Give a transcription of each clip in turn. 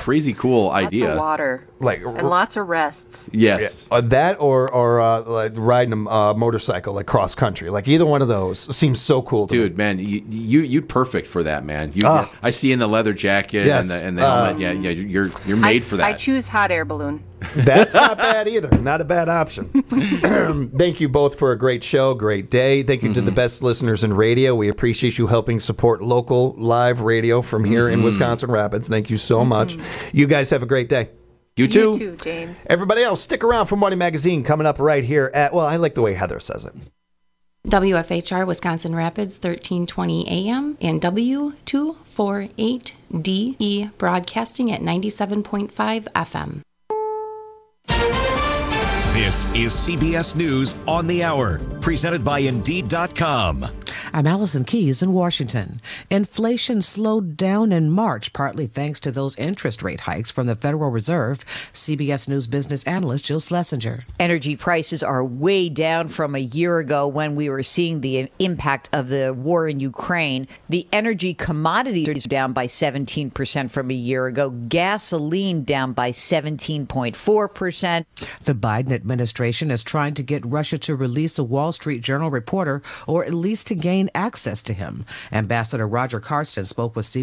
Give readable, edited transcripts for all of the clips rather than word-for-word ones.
crazy cool idea. Lots of water. And lots of rests. Yes. That or like riding a motorcycle, like cross country. Like either one of those seems so cool to me. Dude, man, you're perfect for that, man. I see in the leather jacket and the helmet. Yeah, you're made for that. I choose hot air balloon. That's not bad either. Not a bad option. Thank you both for a great show, great day. Thank you to the best listeners in radio. We appreciate you helping support local live radio from here in Wisconsin Rapids. Thank you so much. You guys have a great day. You too. You too, James. Everybody else, stick around for Morning Magazine coming up right here at, well, I like the way Heather says it. WFHR Wisconsin Rapids, 1320 AM, and W248DE broadcasting at 97.5 FM. This is CBS News on the Hour, presented by Indeed.com. I'm Allison Keyes in Washington. Inflation slowed down in March, partly thanks to those interest rate hikes from the Federal Reserve. CBS News business analyst Jill Schlesinger. Energy prices are way down from a year ago when we were seeing the impact of the war in Ukraine. The energy commodities are down by 17% from a year ago. Gasoline down by 17.4%. The Biden administration is trying to get Russia to release a Wall Street Journal reporter, or at least to gain access to him. Ambassador Roger Carsten spoke with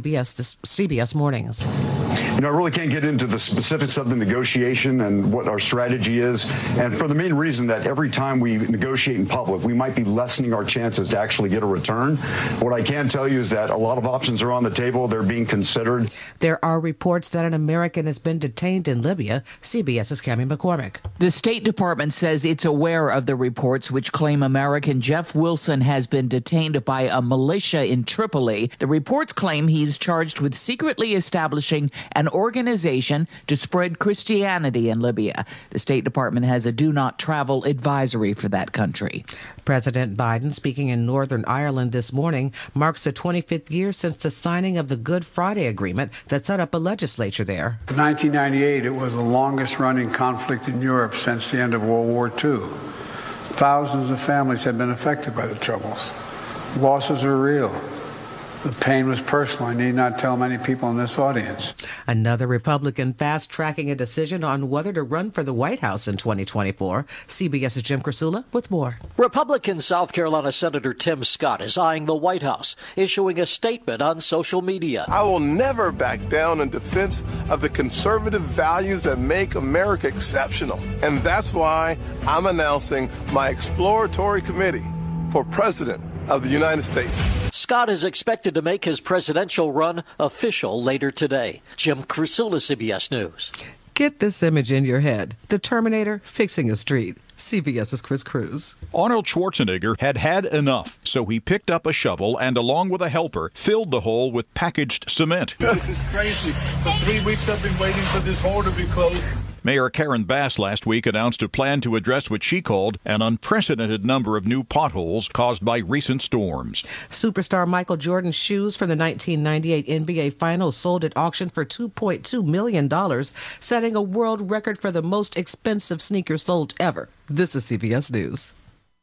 CBS Mornings. I really can't get into the specifics of the negotiation and what our strategy is. And for the main reason that every time we negotiate in public, we might be lessening our chances to actually get a return. What I can tell you is that a lot of options are on the table. They're being considered. There are reports that an American has been detained in Libya. CBS's Cammie McCormick. The State Department says it's aware of the reports which claim American Jeff Wilson has been detained by a militia in Tripoli. The reports claim he's charged with secretly establishing an organization to spread Christianity in Libya. The State Department has a do not travel advisory for that country. President Biden, speaking in Northern Ireland this morning, marks the 25th year since the signing of the Good Friday Agreement that set up a legislature there. In 1998, it was the longest-running conflict in Europe since the end of World War II. Thousands of families had been affected by the Troubles. Losses are real. The pain was personal. I need not tell many people in this audience. Another Republican fast-tracking a decision on whether to run for the White House in 2024. CBS's Jim Krasula with more. Republican South Carolina Senator Tim Scott is eyeing the White House, issuing a statement on social media. I will never back down in defense of the conservative values that make America exceptional. And that's why I'm announcing my exploratory committee for President of the United States. Scott is expected to make his presidential run official later today. Jim Krasula, CBS News. Get this image in your head. The Terminator fixing a street. CBS's Chris Cruz. Arnold Schwarzenegger had enough, so he picked up a shovel and, along with a helper, filled the hole with packaged cement. This is crazy. For 3 weeks I've been waiting for this hole to be closed. Mayor Karen Bass last week announced a plan to address what she called an unprecedented number of new potholes caused by recent storms. Superstar Michael Jordan's shoes from the 1998 NBA Finals sold at auction for $2.2 million, setting a world record for the most expensive sneakers sold ever. This is CBS News.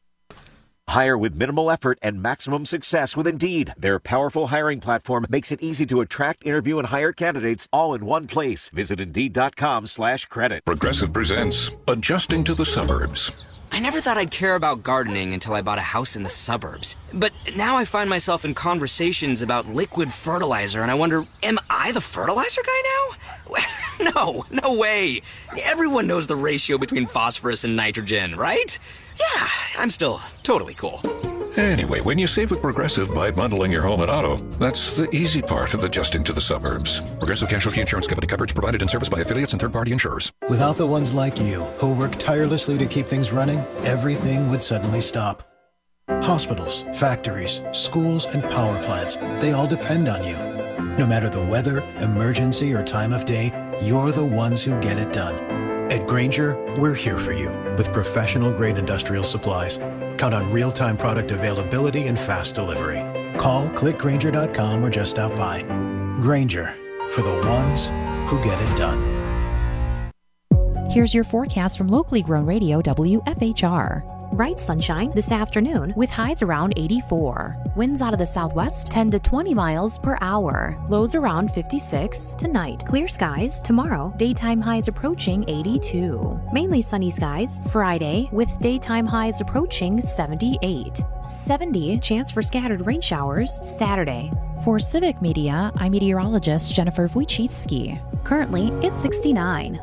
Hire with minimal effort and maximum success with Indeed. Their powerful hiring platform makes it easy to attract, interview, and hire candidates all in one place. Visit Indeed.com/credit. Progressive presents Adjusting to the Suburbs. I never thought I'd care about gardening until I bought a house in the suburbs. But now I find myself in conversations about liquid fertilizer, and I wonder, am I the fertilizer guy now? No way. Everyone knows the ratio between phosphorus and nitrogen, right? Yeah, I'm still totally cool. Anyway, when you save with Progressive by bundling your home and auto, that's the easy part of adjusting to the suburbs. Progressive Casualty Insurance Company coverage provided in service by affiliates and third-party insurers. Without the ones like you, who work tirelessly to keep things running, everything would suddenly stop. Hospitals, factories, schools, and power plants, they all depend on you. No matter the weather, emergency, or time of day, you're the ones who get it done. At Grainger, we're here for you with professional-grade industrial supplies. Count on real-time product availability and fast delivery. Call, click Grainger.com, or just stop by. Grainger, for the ones who get it done. Here's your forecast from locally grown radio WFHR. Bright sunshine this afternoon with highs around 84. Winds out of the southwest 10 to 20 miles per hour. Lows around 56. Tonight, clear skies. Tomorrow, daytime highs approaching 82. Mainly sunny skies Friday with daytime highs approaching 78. 70 chance for scattered rain showers Saturday. For Civic Media, I'm meteorologist Jennifer Wojcicki. Currently, it's 69.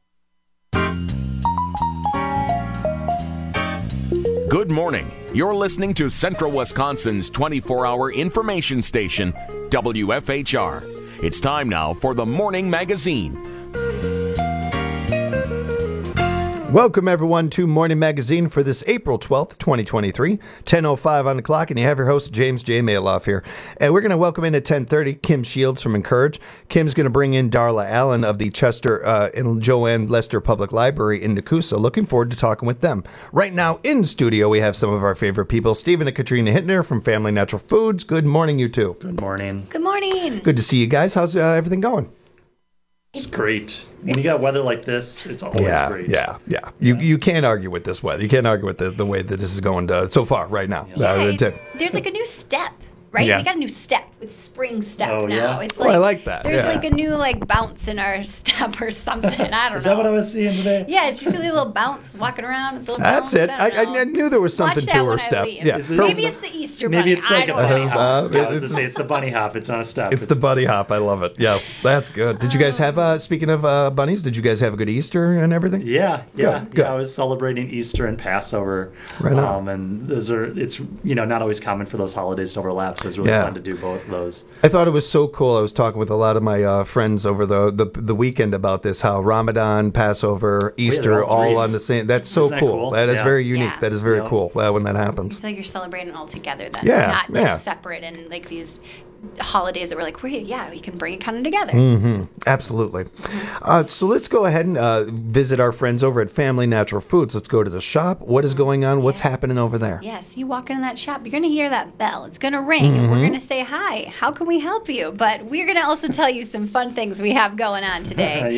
Good morning. You're listening to Central Wisconsin's 24-hour information station, WFHR. It's time now for the Morning Magazine. Welcome, everyone, to Morning Magazine for this April 12th, 2023, 10:05 on the clock, and you have your host, James J. Maloff here. And we're going to welcome in at 10:30 Kim Shields from Encourage. Kim's going to bring in Darla Allen of the Chester and Joanne Lester Public Library in Nakusa. Looking forward to talking with them. Right now in studio, we have some of our favorite people, Stephen and Katrina Hittner from Family Natural Foods. Good morning, you two. Good morning. Good morning. Good to see you guys. How's everything going? It's great. When you got weather like this, it's always great. Yeah. You can't argue with this weather. You can't argue with the way that this is going so far right now. There's like a new step, right? Yeah. We got a new step with spring step now. Yeah? It's I like that. There's like a new bounce in our step or something. I don't know. Is that what I was seeing today? Yeah, did you see the little bounce walking around? With the little That's bounce? it. I knew there was something to her step. Yeah. Maybe it's the Easter bunny. Maybe it's like a bunny hop. It's it's the bunny hop. It's not a step. It's the bunny hop. I love it. Yes, that's good. Did you guys have, speaking of bunnies, did you guys have a good Easter and everything? Yeah. Good. I was celebrating Easter and Passover. Right on. And it's not always common for those holidays to overlap, so it's really fun to do both of those. I thought it was so cool. I was talking with a lot of my friends over the weekend about this, how Ramadan, Passover, Easter, all on the same. That's so Isn't that cool? That is Yeah. very unique. Yeah. That is very cool when that happens. I feel like you're celebrating all together then. Yeah, Not separate and like these holidays that we're like, we can bring it kind of together. Mm-hmm. Absolutely. So let's go ahead and visit our friends over at Family Natural Foods. Let's go to the shop. What is going on? What's happening over there? Yes, you walk into that shop, you're going to hear that bell. It's going to ring, and we're going to say, hi, how can we help you? But we're going to also tell you some fun things we have going on today.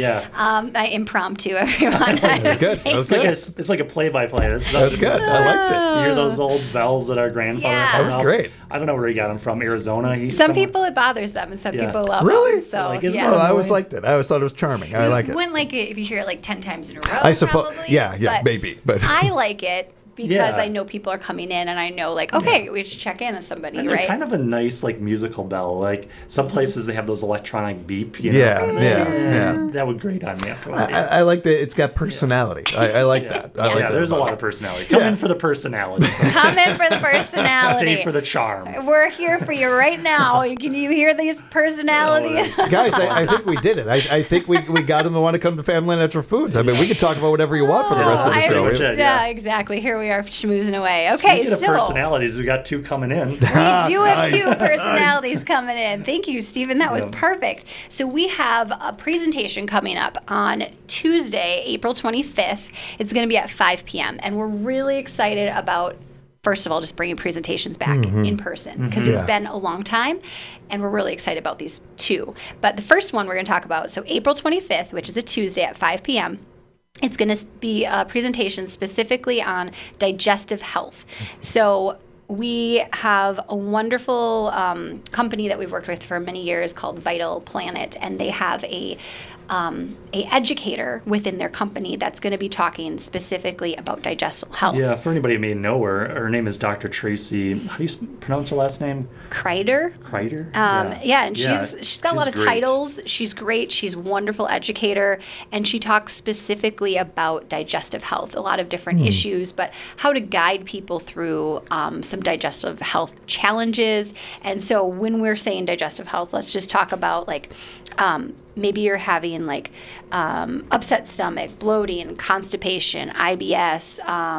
I impromptu, everyone. That was good. It's like a play-by-play. That's good. I liked it. You hear those old bells that our grandfather Yeah. hung That was up? great. I don't know where he got them from. Arizona? Some people, it bothers them, and some people love Really? them. So, isn't yeah. Oh, I always liked it. I always thought it was charming. I like it. Wouldn't like it if you hear it like 10 times in a row. I suppose. Probably, Yeah, maybe. But I like it because Yeah. I know people are coming in, and I know okay, we should check in on somebody, And they're right? kind of a nice musical bell. Like some places they have those electronic beep. Yeah. That would grate on me after a while. I like that. It's got personality. I like that. I like that. There's a lot of personality. Come in for the personality. Come in for the personality. Stay for the charm. We're here for you right now. Can you hear these personalities? Guys, I think we did it. I think we got them to want to come to Family Natural Foods. I mean, we could talk about whatever you want for the rest of the show. Yeah, exactly. Here we are schmoozing away. Okay, Speaking of so personalities, we got two coming in. we do have two personalities coming in. Thank you, Stephen. That was perfect. So we have a presentation coming up on Tuesday, April 25th. It's going to be at 5 p.m. And we're really excited about, first of all, just bringing presentations back in person because it's been a long time. And we're really excited about these two. But the first one we're going to talk about, so April 25th, which is a Tuesday at 5 p.m., it's going to be a presentation specifically on digestive health. So we have a wonderful company that we've worked with for many years called Vital Planet, and they have a educator within their company that's going to be talking specifically about digestive health. Yeah, for anybody who may know her name is Dr. Tracy. How do you pronounce her last name? Kreider. Kreider? And she's got a lot of titles. She's great. She's a wonderful educator, and she talks specifically about digestive health, a lot of different issues, but how to guide people through some digestive health challenges. And so when we're saying digestive health, let's just talk about maybe you're having upset stomach, bloating, constipation, IBS,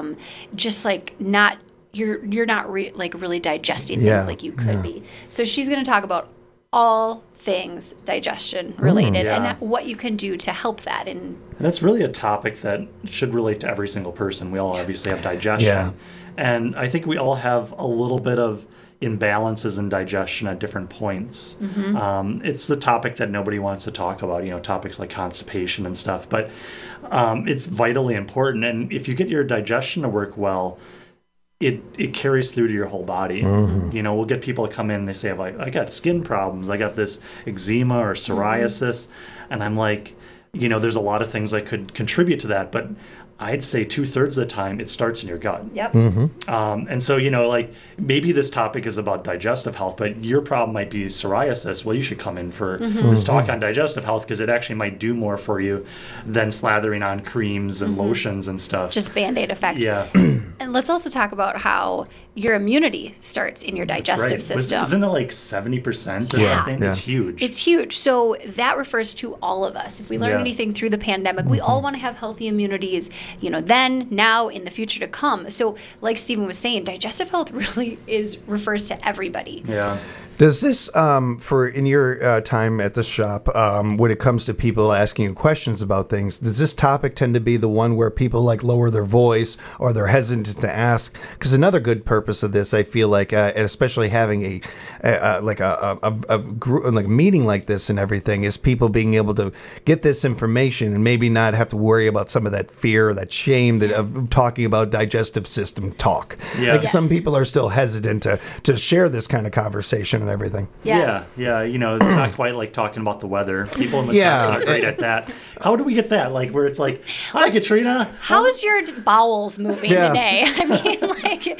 you're not really digesting things like you could be. So she's going to talk about all things digestion related and what you can do to help that. And that's really a topic that should relate to every single person. We all obviously have digestion. And I think we all have a little bit of imbalances in digestion at different points. It's the topic that nobody wants to talk about, topics like constipation and stuff, but it's vitally important. And if you get your digestion to work well, it carries through to your whole body. We'll get people to come in and they say, I got skin problems, I got this eczema or psoriasis, and I'm like, there's a lot of things that could contribute to that, but I'd say 2/3 of the time it starts in your gut. Yep. And so, maybe this topic is about digestive health, but your problem might be psoriasis. Well, you should come in for this talk on digestive health, because it actually might do more for you than slathering on creams and lotions and stuff. Just Band-Aid effect. Yeah. And let's also talk about how your immunity starts in your digestive system. Isn't it like 70% or something? Yeah. It's huge. It's huge. So that refers to all of us. If we learn anything through the pandemic, we all want to have healthy immunities, then, now, in the future to come. So like Stephen was saying, digestive health really refers to everybody. Yeah. Does this, in your time at the shop, when it comes to people asking you questions about things, does this topic tend to be the one where people lower their voice or they're hesitant to ask? Because another good purpose of this, I feel like, and especially having a group, like a meeting like this and everything, is people being able to get this information and maybe not have to worry about some of that fear or that shame of talking about digestive system talk. Yeah. Some people are still hesitant to share this kind of conversation and everything. Yeah. It's not quite like talking about the weather. People in Wisconsin are great at that. How do we get that? Where it's like, hi, Katrina. How's your bowels moving today? I mean,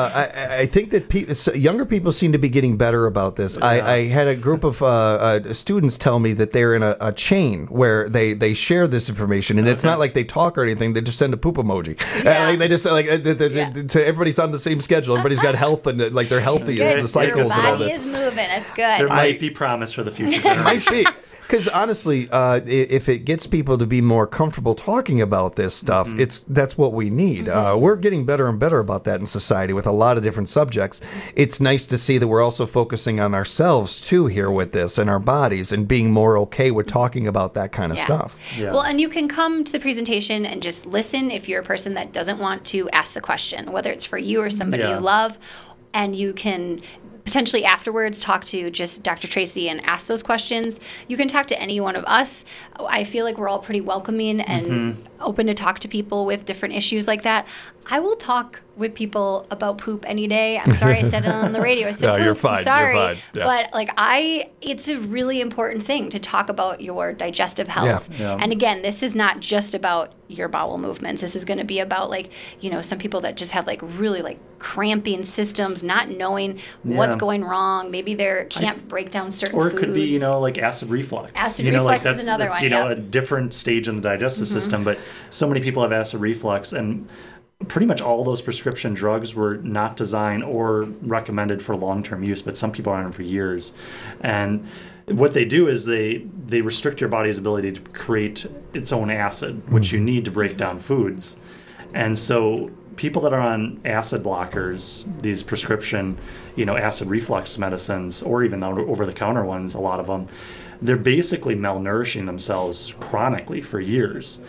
I think that younger people seem to be getting better about this. I had a group of students tell me that they're in a chain where they share this information, and it's not like they talk or anything. They just send a poop emoji. They just so everybody's on the same schedule. Everybody's got health and they're healthy. It's the cycles and all that. Your body is moving. It's good. There might be promise for the future generation. Might be. Because honestly, if it gets people to be more comfortable talking about this stuff, that's what we need. We're getting better and better about that in society with a lot of different subjects. It's nice to see that we're also focusing on ourselves too here with this and our bodies and being more okay with talking about that kind of stuff. Yeah. Well, and you can come to the presentation and just listen if you're a person that doesn't want to ask the question, whether it's for you or somebody you love, and you can potentially afterwards talk to just Dr. Tracy and ask those questions. You can talk to any one of us. I feel like we're all pretty welcoming and open to talk to people with different issues like that. I will talk with people about poop any day. I'm sorry I said it on the radio. I said poop. You're fine. I'm sorry. You're fine. Yeah. But it's a really important thing to talk about your digestive health. Yeah. And again, this is not just about your bowel movements. This is going to be about some people that just have really cramping systems, not knowing what's going wrong. Maybe they can't break down certain foods. Or it could be, acid reflux. Acid reflux is another one. A different stage in the digestive system, but so many people have acid reflux, and pretty much all those prescription drugs were not designed or recommended for long-term use, but some people are on them for years. And what they do is they restrict your body's ability to create its own acid, which you need to break down foods. And so people that are on acid blockers, these prescription, acid reflux medicines, or even over-the-counter ones, a lot of them, they're basically malnourishing themselves chronically for years.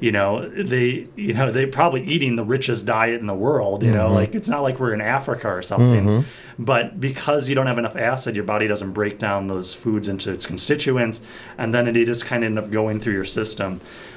They're probably eating the richest diet in the world, it's not like we're in Africa or something. But because you don't have enough acid, your body doesn't break down those foods into its constituents, and then they just kind of end up going through your system.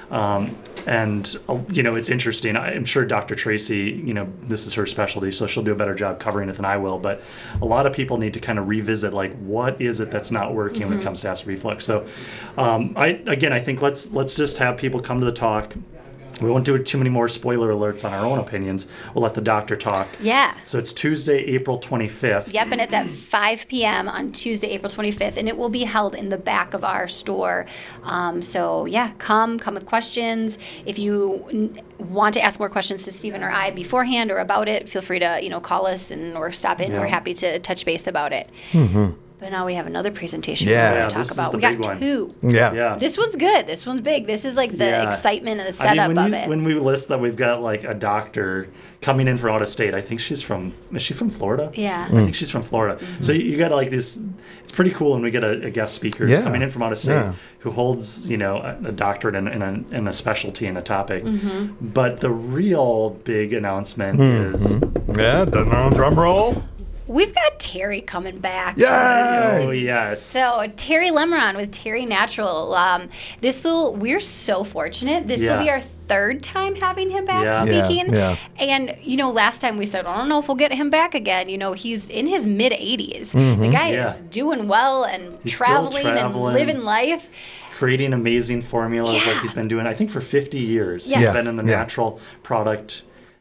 It's interesting. I'm sure Dr. Tracy, this is her specialty, so she'll do a better job covering it than I will. But a lot of people need to kind of revisit, what is it that's not working when it comes to acid reflux. So, I think let's just have people come to the talk. We won't do too many more spoiler alerts on our own opinions. We'll let the doctor talk. Yeah. So it's Tuesday, April 25th. Yep, and it's at 5 p.m. on Tuesday, April 25th, and it will be held in the back of our store. Come with questions. If you want to ask more questions to Stephen or I beforehand or about it, feel free to call us or stop in. Yeah. We're happy to touch base about it. But now we have another presentation we're going to talk about. We got two. Yeah. This one's good. This one's big. This is the excitement and the setup of it. When we list that we've got a doctor coming in from out of state, I think is she from Florida? Yeah. I think she's from Florida. So you got this, it's pretty cool when we get a guest speaker who's coming in from out of state who holds, a doctorate in a specialty in a topic. But the real big announcement is... drum roll. we've got Terry coming back. Yeah. Oh, yes. So Terry Lemron with Terry Natural. We're so fortunate. This will be our third time having him back speaking. Yeah. And, last time we said, I don't know if we'll get him back again. He's in his mid-80s. Mm-hmm. The guy is doing well and He's traveling and living life. Creating amazing formulas like he's been doing, I think, for 50 years. Yes. He's been in the natural product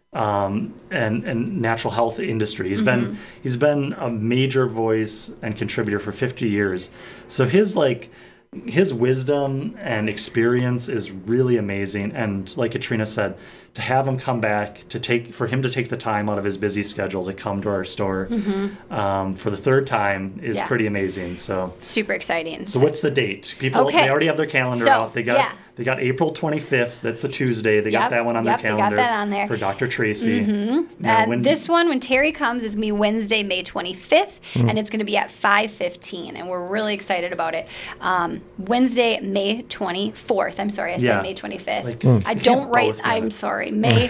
and natural health industry. He's been a major voice and contributor for 50 years. So his wisdom and experience is really amazing. And like Katrina said, to have him come back, for him to take the time out of his busy schedule to come to our store for the third time is pretty amazing. So super exciting. So what's the date? People they already have their calendar out. They got April 25th. That's a Tuesday. They got that one on their calendar. They got that on there. For Dr. Tracy. And this one, when Terry comes, is going to be Wednesday, May 25th, and it's going to be at 5:15, and we're really excited about it. Wednesday, May 24th. I'm sorry, I said May 25th. I don't write. I'm sorry. May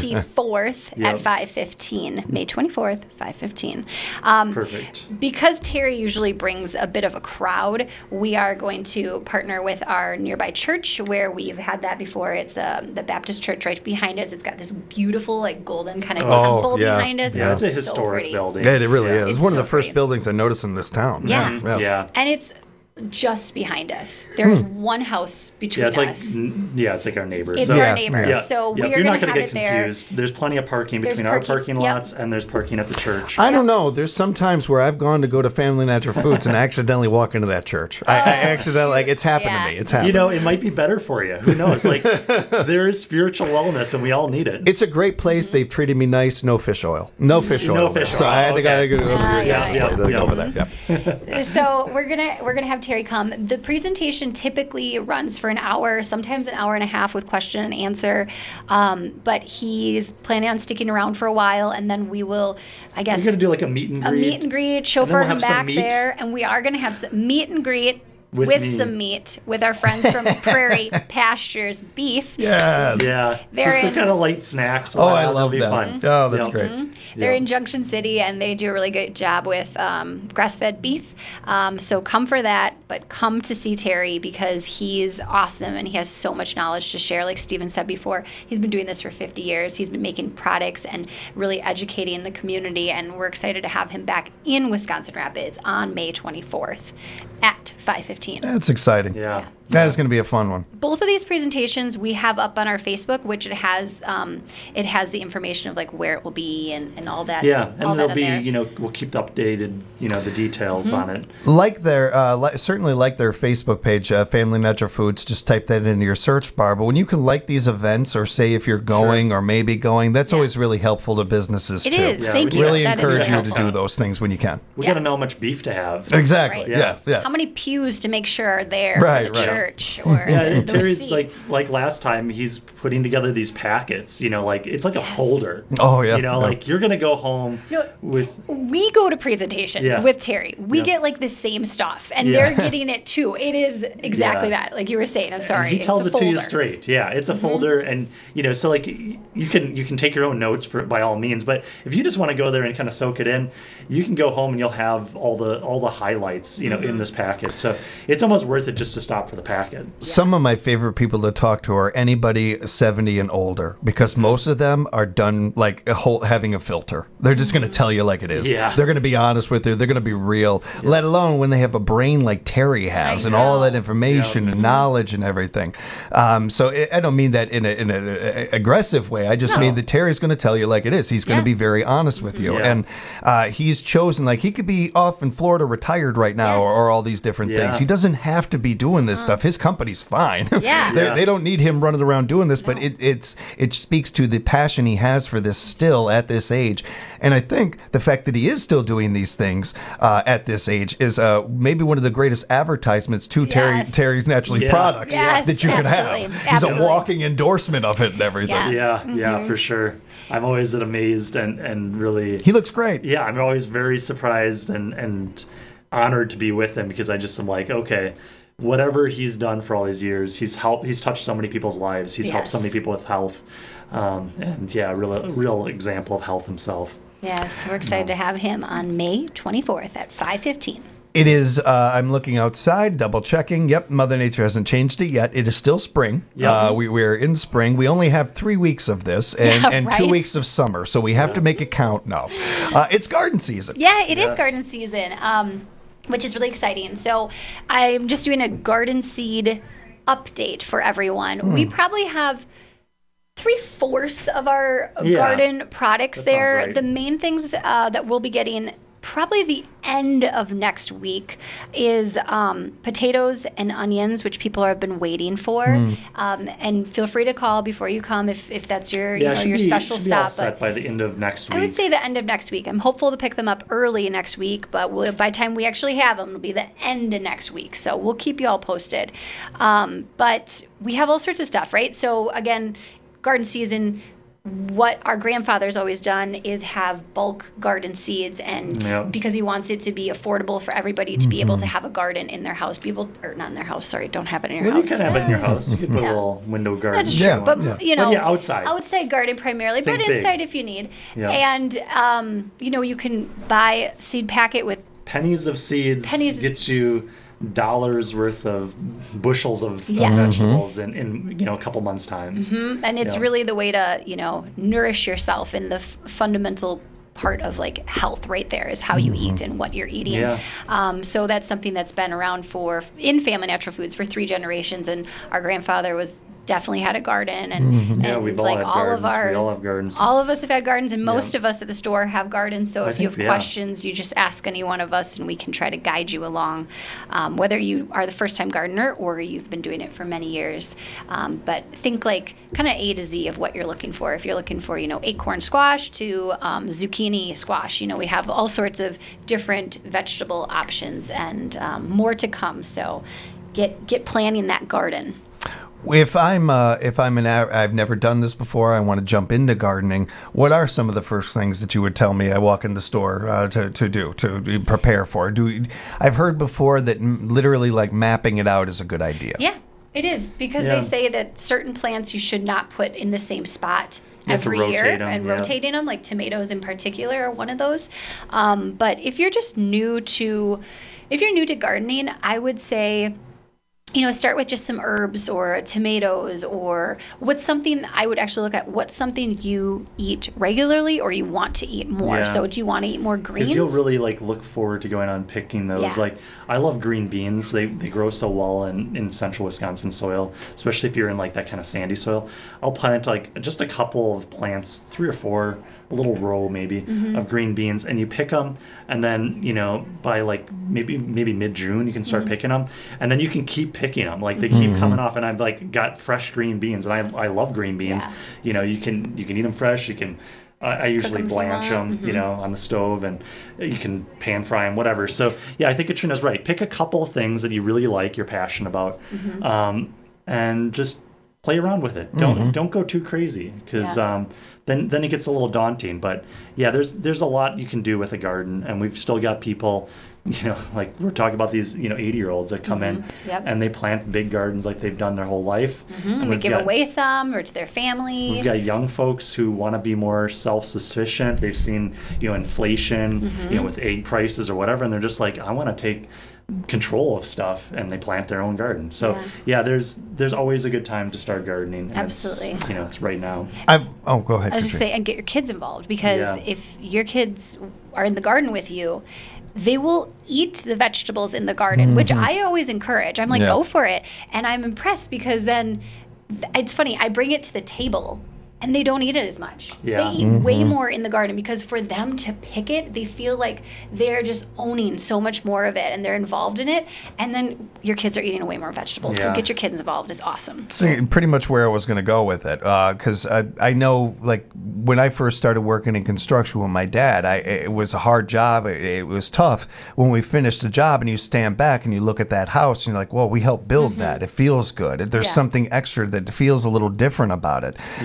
24th at 5:15. May 24th, 5:15. Perfect. Because Terry usually brings a bit of a crowd, we are going to partner with our nearby church where we've had that before. It's the Baptist church right behind us. It's got this beautiful golden kind of temple behind us. Yeah, it's a so historic pretty. building. Yeah, it really is. It's one of the so first pretty. buildings I noticed in this town. Yeah. And it's just behind us. There's one house between us. It's like our neighbors. It's our neighbors. Yeah. So we are You're not going to get have it there. confused. There's plenty of parking between our parking lots and there's parking at the church. I don't know. There's some times where I've gone to go to Family Natural Foods and accidentally walk into that church. I accidentally, it's happened to me. It's happened. It might be better for you. Who knows? There is spiritual wellness and we all need it. It's a great place. They've treated me nice. No fish oil. No fish oil. So I had to go over here. Over there. So we're gonna have Terry come. The presentation typically runs for an hour, sometimes an hour and a half with question and answer. But he's planning on sticking around for a while, and then we will, I guess, we're gonna do a meet and greet. A meet and greet, chauffeur him back there, and we are gonna have some meet and greet. With some meat with our friends from Prairie Pastures Beef. Yeah. They're just kind of light snacks. I love that. Fun. Oh, that's great. They're in Junction City, and they do a really good job with grass-fed beef. So come for that, but come to see Terry because he's awesome, and he has so much knowledge to share. Like Stephen said before, he's been doing this for 50 years. He's been making products and really educating the community, and we're excited to have him back in Wisconsin Rapids on May 24th at 5:15. That's exciting. Yeah. That is going to be a fun one. Both of these presentations we have up on our Facebook, which it has the information of where it will be and all that. Yeah, and all there'll that be we'll keep the updated the details on it. Like their certainly like their Facebook page, Family Natural Foods. Just type that into your search bar. But when you can like these events, or say if you're going or maybe going, that's always really helpful to businesses it too. It is. Thank you. Really that encourage really you to do those things when you can. We got to know how much beef to have. Exactly. Right. Yes. How many pews to make sure are there for the church or and the Terry's receipt. like last time he's putting together these packets. It's like a folder. Oh yeah. You're gonna go home with. We go to presentations with Terry. We get the same stuff, and they're getting it too. It is exactly that, like you were saying. I'm sorry. And he tells it folder. to you straight. Yeah, it's a folder, and so you can take your own notes by all means. But if you just want to go there and kind of soak it in, you can go home and you'll have all the highlights in this packet. So it's almost worth it just to stop for the packet. Some of my favorite people to talk to are anybody 70 and older, because most of them are done having a filter. They're just going to tell you like it is. Yeah. They're going to be honest with you. They're going to be real, let alone when they have a brain like Terry has and all that information and knowledge and everything. So I don't mean that in an aggressive way. I just mean that Terry's going to tell you like it is. He's going to be very honest with you. Yeah. And he's chosen, he could be off in Florida retired right now or all these different things. He doesn't have to be doing this stuff. His company's fine. They don't need him running around doing this, but it speaks to the passion he has for this still at this age. And I think the fact that he is still doing these things at this age is maybe one of the greatest advertisements to Terry's Naturally products that you could have. He's a walking endorsement of it and everything. Yeah, for sure. I'm always amazed and really... He looks great. Yeah, I'm always very surprised and honored to be with him, because I just am like, okay, whatever he's done for all these years, he's touched so many people's lives. He's helped so many people with health. And real example of health himself. Yes, we're excited to have him on May 24th at 5:15. It is, I'm looking outside, double checking. Yep, Mother Nature hasn't changed it yet. It is still spring. Yep. We're in spring. We only have 3 weeks of this and 2 weeks of summer, so we have to make it count now. It's garden season. Yeah, it is garden season, which is really exciting. So I'm just doing a garden seed update for everyone. We probably have 3/4 of our garden products there. Right. The main things that we'll be getting probably the end of next week is potatoes and onions, which people have been waiting for. And feel free to call before you come if that's your your special should be all stop. set by the end of next week. I would say the end of next week. I'm hopeful to pick them up early next week, but by the time we actually have them, it'll be the end of next week. So we'll keep you all posted. But we have all sorts of stuff, right? So again, garden season, what our grandfather's always done is have bulk garden seeds, and because he wants it to be affordable for everybody to be able to have a garden in their house. People, or not in their house, sorry, don't have it in your house. You can have it in your house. You can put a little window garden. That's true, but you know, outside. Outside garden primarily, Think but big. inside if you need. Yeah. And you know, you can buy a seed packet with pennies of seeds. Gets you dollars worth of bushels of vegetables in a couple months' time. And it's really the way to nourish yourself in the fundamental part of like health right there is how you eat and what you're eating. So that's something that's been around in Family Natural Foods for 3 generations, and our grandfather definitely had a garden, and we've like all of ours, we all have gardens. all of us have had gardens, and most of us at the store have gardens. So if you have questions, you just ask any one of us, and we can try to guide you along, whether you are the first-time gardener or you've been doing it for many years. But think like kind of A to Z of what you're looking for. If you're looking for acorn squash to zucchini squash, we have all sorts of different vegetable options, and more to come. So get planning that garden. If I've never done this before, I want to jump into gardening. What are some of the first things that you would tell me I walk in the store to prepare for? I've heard before that literally like mapping it out is a good idea. Yeah, it is, because they say that certain plants you should not put in the same spot every year, and rotating them, like tomatoes in particular are one of those. But if you're just new to gardening, I would say, start with just some herbs or tomatoes, or what's something I would actually look at. What's something you eat regularly or you want to eat more? Yeah. So do you want to eat more greens? Because you'll really look forward to going out and picking those. Yeah. Like, I love green beans. They grow so well in central Wisconsin soil, especially if you're in like that kind of sandy soil. I'll plant like just a couple of plants, 3 or 4, a little row maybe of green beans, and you pick them, and then by like maybe mid-June you can start picking them, and then you can keep picking them. Like they keep coming off, and I've like got fresh green beans, and I love green beans. You can eat them fresh. You can I usually blanch them, on the stove, and you can pan fry them, whatever. So yeah, I think Katrina's right. Pick a couple of things that you really like, you're passionate about, and just play around with it. Don't go too crazy, because then it gets a little daunting. But yeah, there's a lot you can do with a garden, and we've still got people, like we're talking about these 80-year-olds that come in and they plant big gardens like they've done their whole life. And they give away some or to their family. We've got young folks who want to be more self-sufficient. They've seen inflation, with egg prices or whatever, and they're just like, I want to take control of stuff, and they plant their own garden. So there's always a good time to start gardening. And Absolutely. It's right now. Go ahead. I was just saying, and get your kids involved, because if your kids are in the garden with you, they will eat the vegetables in the garden, which I always encourage. I'm like, go for it. And I'm impressed, because then it's funny, I bring it to the table and they don't eat it as much. Yeah. They eat way more in the garden, because for them to pick it, they feel like they're just owning so much more of it, and they're involved in it. And then your kids are eating way more vegetables. So get your kids involved. It's awesome. See, pretty much where I was going to go with it, because I know, like, when I first started working in construction with my dad, it was a hard job. It was tough. When we finished the job and you stand back and you look at that house and you're like, well, we helped build that. It feels good. There's something extra that feels a little different about it. Yep. When you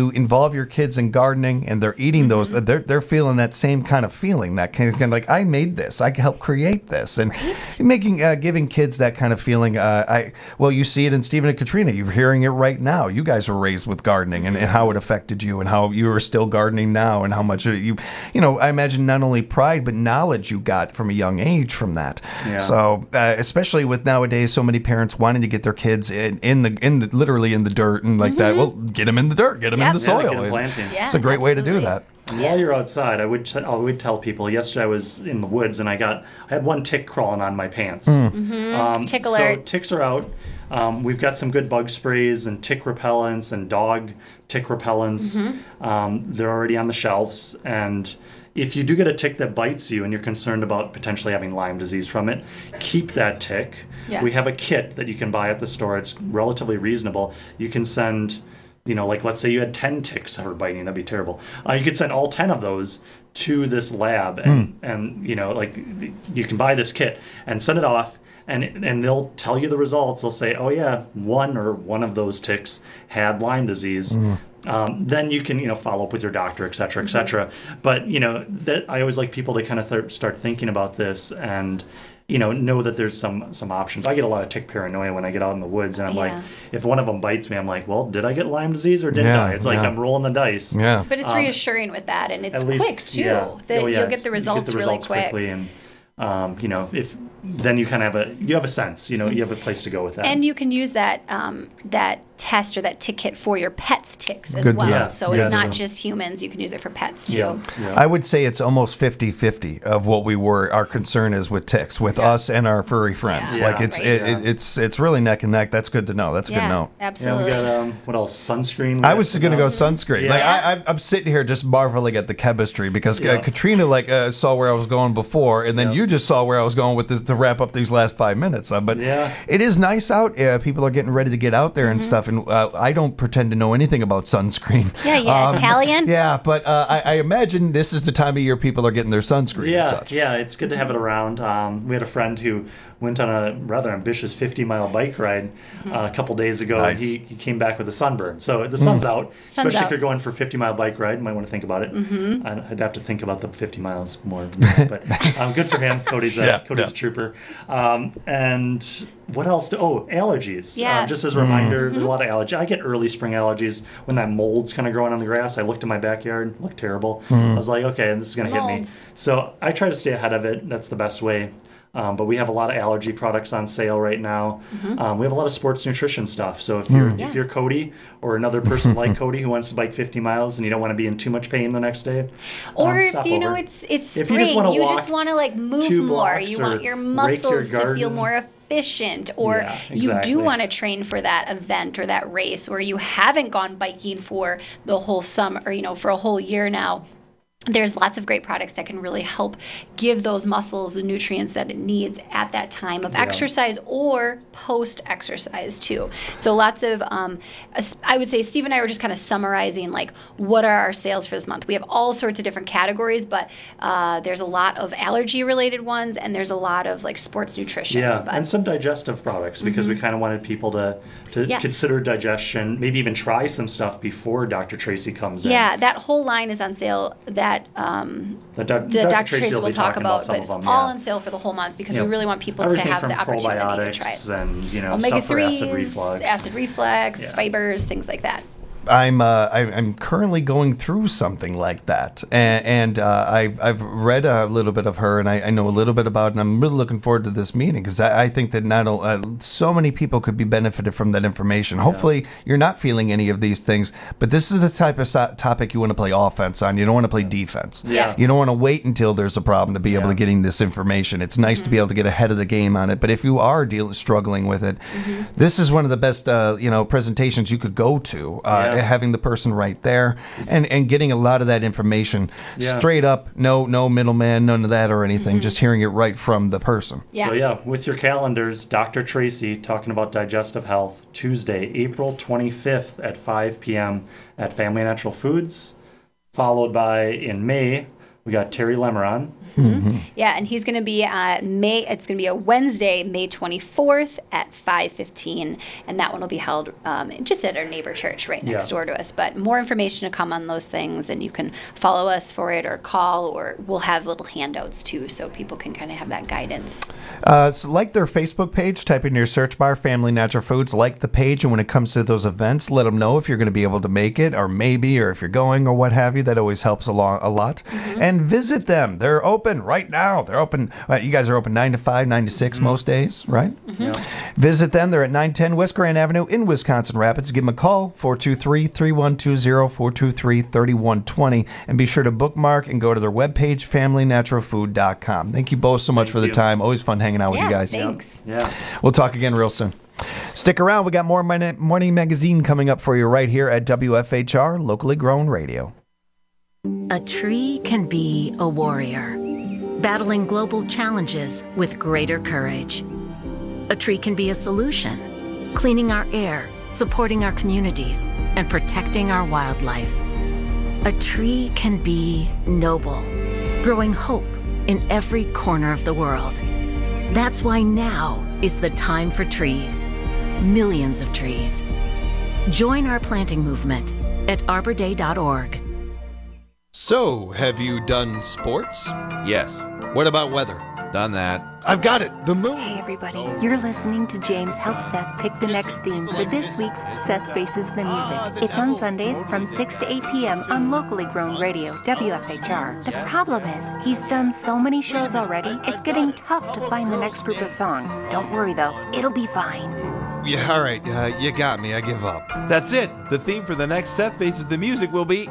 you involve your kids in gardening and they're eating those, they're feeling that same kind of feeling, that kind of like, I made this, I helped create this, and giving kids that kind of feeling. You see it in Stephen and Katrina. You're hearing it right now. You guys were raised with gardening and how it affected you and how you are still gardening now and how much I imagine not only pride but knowledge you got from a young age from that. Yeah. So especially with nowadays so many parents wanting to get their kids literally in the dirt and like that. Well, get them in the dirt, get them in the soil. It's a great way to do that. And while you're outside, I would tell people. Yesterday I was in the woods and I had one tick crawling on my pants. Tick alert. So ticks are out. We've got some good bug sprays and tick repellents and dog tick repellents. They're already on the shelves. And if you do get a tick that bites you and you're concerned about potentially having Lyme disease from it, keep that tick. Yeah. We have a kit that you can buy at the store. It's relatively reasonable. You can send, let's say you had 10 ticks that were biting. That'd be terrible. You could send all 10 of those to this lab and you can buy this kit and send it off. And they'll tell you the results. They'll say, oh yeah, one of those ticks had Lyme disease. Then you can, follow up with your doctor, et cetera, et cetera. But, that I always like people to kind of start thinking about this and, know that there's some options. I get a lot of tick paranoia when I get out in the woods, and I'm like, if one of them bites me, I'm like, well, did I get Lyme disease or didn't I? It's like I'm rolling the dice. Yeah. But it's reassuring with that, and it's quick too. Yeah. You'll get the results really quick. Quickly, and if then you kind of have a sense, you have a place to go with that. And you can use that test or that tick kit for your pets' ticks as well. Yeah. So it's not just humans. You can use it for pets too. Yeah. I would say it's almost 50-50 of what our concern is with ticks, with us and our furry friends. Yeah. Like it's really neck and neck. That's good to know. That's good to know. Absolutely. Yeah, we got what else? Sunscreen. I was going to go sunscreen. Yeah. Like I'm sitting here just marveling at the chemistry because Katrina saw where I was going before, and then you just saw where I was going with this to wrap up these last 5 minutes. But it is nice out. People are getting ready to get out there and stuff. And I don't pretend to know anything about sunscreen. Yeah, Italian. Yeah, but I imagine this is the time of year people are getting their sunscreen and such. Yeah, it's good to have it around. We had a friend who went on a rather ambitious 50-mile bike ride a couple days ago. Nice. And he came back with a sunburn. So the sun's out, especially if you're going for a 50-mile bike ride. You might want to think about it. I'd have to think about the 50 miles more. But good for him. Cody's a trooper. And what else? Allergies. Yeah. Just as a reminder, there's a lot of allergies. I get early spring allergies when that mold's kind of growing on the grass. I looked in my backyard, it looked terrible. I was like, okay, this is going to hit me. So I try to stay ahead of it. That's the best way. But we have a lot of allergy products on sale right now. We have a lot of sports nutrition stuff. So if you're Cody or another person like Cody who wants to bike 50 miles and you don't want to be in too much pain the next day, or if it's spring, you just want to like move more. You want your muscles to feel more efficient, or you do want to train for that event or that race, or you haven't gone biking for the whole summer, or for a whole year now. There's lots of great products that can really help give those muscles the nutrients that it needs at that time of exercise or post-exercise too. So lots of, I would say Steve and I were just kind of summarizing like what are our sales for this month. We have all sorts of different categories, but there's a lot of allergy-related ones, and there's a lot of like sports nutrition. Yeah, and some digestive products because we kind of wanted people to consider digestion, maybe even try some stuff before Dr. Tracy comes in. Yeah, that whole line is on sale. That Dr. Tracy will talk about, but it's all on sale for the whole month because we really want people to have the opportunity to try it. And Omega-3s, acid reflux, fibers, things like that. I'm currently going through something like that, and I've read a little bit of her, and I know a little bit about it, and I'm really looking forward to this meeting because I think that so many people could be benefited from that information. Hopefully, you're not feeling any of these things, but this is the type of topic you want to play offense on. You don't want to play defense. Yeah. You don't want to wait until there's a problem to be able to getting this information. It's nice to be able to get ahead of the game on it, but if you are struggling with it, this is one of the best presentations you could go to. Having the person right there and getting a lot of that information straight up, no middleman, none of that or anything, just hearing it right from the person. So with your calendars, Dr. Tracy talking about digestive health, Tuesday, April 25th at 5 p.m. at Family Natural Foods, followed by in May, We got Terry Lemeron. Yeah, and he's going to be it's going to be a Wednesday, May 24th at 5:15, and that one will be held just at our neighbor church right next door to us. But more information to come on those things, and you can follow us for it or call, or we'll have little handouts too, so people can kind of have that guidance. So like their Facebook page, type in your search bar, Family Natural Foods, like the page, and when it comes to those events, let them know if you're going to be able to make it, or maybe, or if you're going, or what have you. That always helps a lot. And visit them. They're open right now. They're open. You guys are open 9 to 5, 9 to 6 most days, right? Visit them. They're at 910 West Grand Avenue in Wisconsin Rapids. Give them a call, 423-3120, 423-3120, and be sure to bookmark and go to their webpage, familynaturalfood.com. Thank you both so much for the time. Always fun hanging out with you guys. Thanks. Yeah. We'll talk again real soon. Stick around. We got more Morning Magazine coming up for you right here at WFHR, locally grown radio. A tree can be a warrior, battling global challenges with greater courage. A tree can be a solution, cleaning our air, supporting our communities, and protecting our wildlife. A tree can be noble, growing hope in every corner of the world. That's why now is the time for trees. Millions of trees. Join our planting movement at arborday.org. So, have you done sports? Yes. What about weather? Done that. I've got it. The moon. Hey, everybody. You're listening to James help Seth pick the next theme for this week's Seth Faces the Music. It's on Sundays from 6 to 8 p.m. on locally grown radio, WFHR. The problem is, he's done so many shows already, it's getting tough to find the next group of songs. Don't worry, though. It'll be fine. Yeah, all right. You got me. I give up. That's it. The theme for the next Seth Faces the Music will be...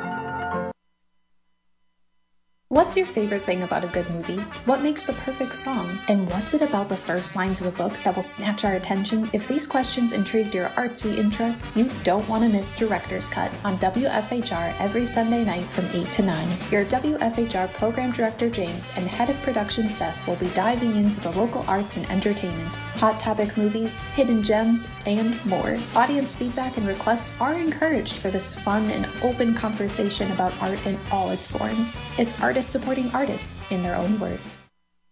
What's your favorite thing about a good movie? What makes the perfect song? And what's it about the first lines of a book that will snatch our attention? If these questions intrigued your artsy interest, you don't want to miss Director's Cut on WFHR every Sunday night from 8 to 9. Your WFHR Program Director James and Head of Production Seth will be diving into the local arts and entertainment, hot topic movies, hidden gems, and more. Audience feedback and requests are encouraged for this fun and open conversation about art in all its forms. It's artists supporting artists in their own words.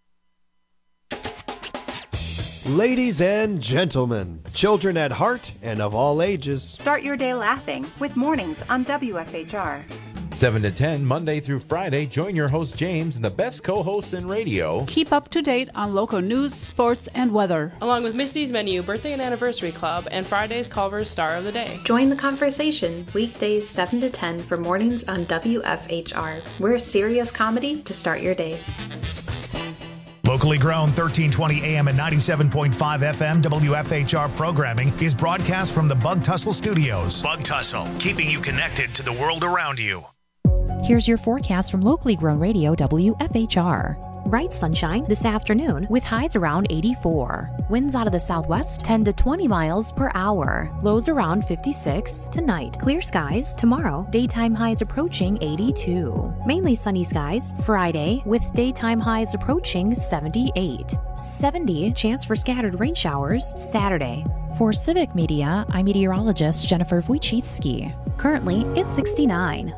Ladies and gentlemen, children at heart and of all ages. Start your day laughing with Mornings on WFHR. 7 to 10, Monday through Friday, join your host James and the best co-hosts in radio. Keep up to date on local news, sports, and weather. Along with Misty's Menu Birthday and Anniversary Club and Friday's Culver's Star of the Day. Join the conversation weekdays 7 to 10 for Mornings on WFHR. We're serious comedy to start your day. Locally grown 1320 AM and 97.5 FM WFHR programming is broadcast from the Bug Tussle Studios. Bug Tussle, keeping you connected to the world around you. Here's your forecast from locally grown radio WFHR. Bright sunshine this afternoon with highs around 84. Winds out of the southwest 10 to 20 miles per hour. Lows around 56 tonight. Clear skies tomorrow. Daytime highs approaching 82. Mainly sunny skies Friday with daytime highs approaching 78. 70 chance for scattered rain showers Saturday. For Civic Media, I'm meteorologist Jennifer Wojcicki. Currently, it's 69.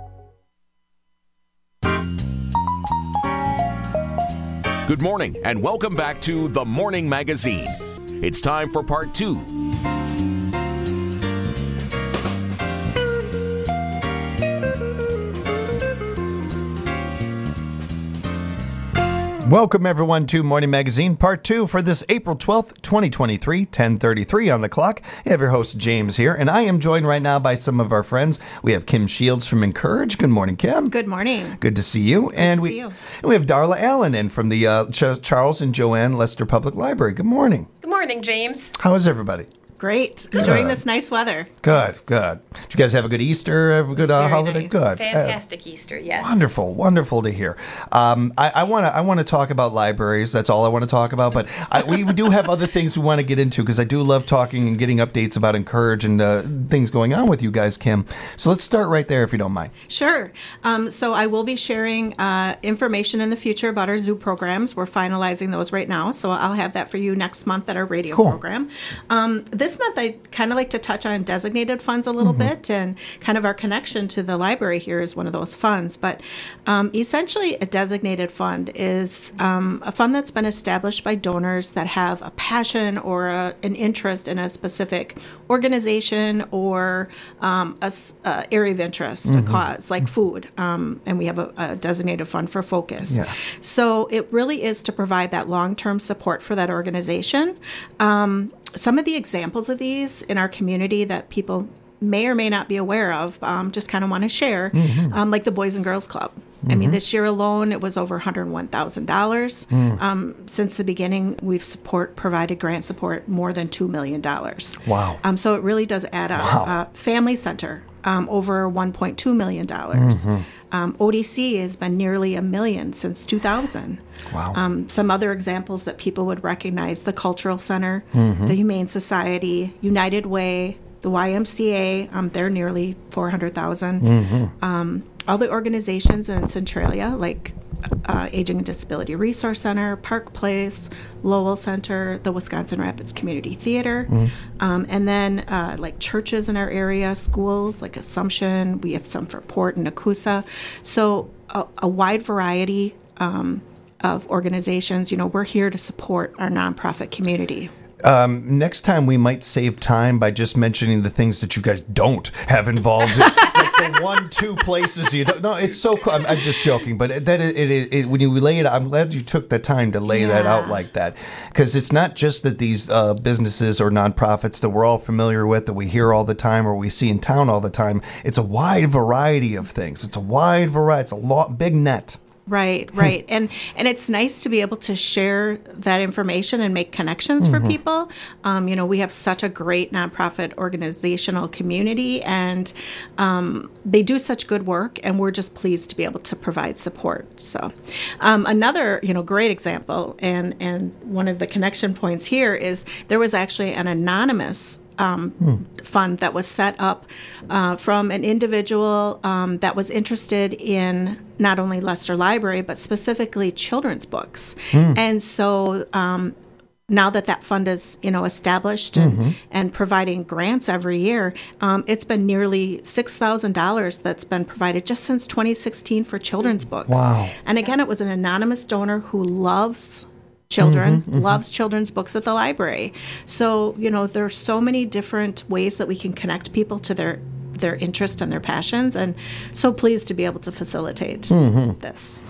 Good morning and welcome back to The Morning Magazine. It's time for part 2. Welcome, everyone, to Morning Magazine, Part 2 for this April 12th, 2023, 10:33 on the clock. You have your host, James, here, and I am joined right now by some of our friends. We have Kim Shields from Encourage. Good morning, Kim. Good morning. Good to see you. And we have Darla Allen in from the Charles and Joanne Lester Public Library. Good morning. Good morning, James. How is everybody? Great. Enjoying this nice weather. Good. Did you guys have a good Easter? Have a good holiday? Nice. Good. Fantastic Easter, yes. Wonderful to hear. I want to talk about libraries. That's all I want to talk about. But we do have other things we want to get into because I do love talking and getting updates about Encourage and things going on with you guys, Kim. So let's start right there if you don't mind. Sure. So I will be sharing information in the future about our zoo programs. We're finalizing those right now. So I'll have that for you next month at our radio program. This this month, I kind of like to touch on designated funds a little bit, and kind of our connection to the library here is one of those funds. But essentially, a designated fund is a fund that's been established by donors that have a passion or an interest in a specific organization or a area of interest, a cause like food, and we have a designated fund for focus. Yeah. So it really is to provide that long-term support for that organization. Some of the examples of these in our community that people may or may not be aware of, just kind of want to share, like the Boys and Girls Club. I mean, this year alone, it was over $101,000. Since the beginning, we've provided grant support more than $2 million. Wow. So it really does add up. Wow. Family Center, over $1.2 million. ODC has been nearly $1 million since 2000. Wow. Some other examples that people would recognize: the Cultural Center, the Humane Society, United Way, the YMCA, they're nearly $400,000. All the organizations in Centralia, like Aging and Disability Resource Center, Park Place, Lowell Center, the Wisconsin Rapids Community Theater, and then like churches in our area, schools like Assumption. We have some for Port and Nakusa. So a wide variety of organizations. We're here to support our nonprofit community. Next time we might save time by just mentioning the things that you guys don't have involved. Like the 1-2 places you don't. No, it's so cool. I'm just joking, but when you lay it, I'm glad you took the time to lay that out like that, because it's not just that these businesses or nonprofits that we're all familiar with, that we hear all the time or we see in town all the time. It's a wide variety of things. It's a wide variety. It's a big net. Right. And it's nice to be able to share that information and make connections for people. We have such a great nonprofit organizational community, and they do such good work, and we're just pleased to be able to provide support. So another, great example, and one of the connection points here is there was actually an anonymous fund that was set up from an individual that was interested in not only Leicester Library, but specifically children's books. And so now that fund is, established and providing grants every year, it's been nearly $6,000 that's been provided just since 2016 for children's books. Wow. And again, it was an anonymous donor who loves children, loves children's books at the library. So, there's so many different ways that we can connect people to their interest and their passions, and so pleased to be able to facilitate this.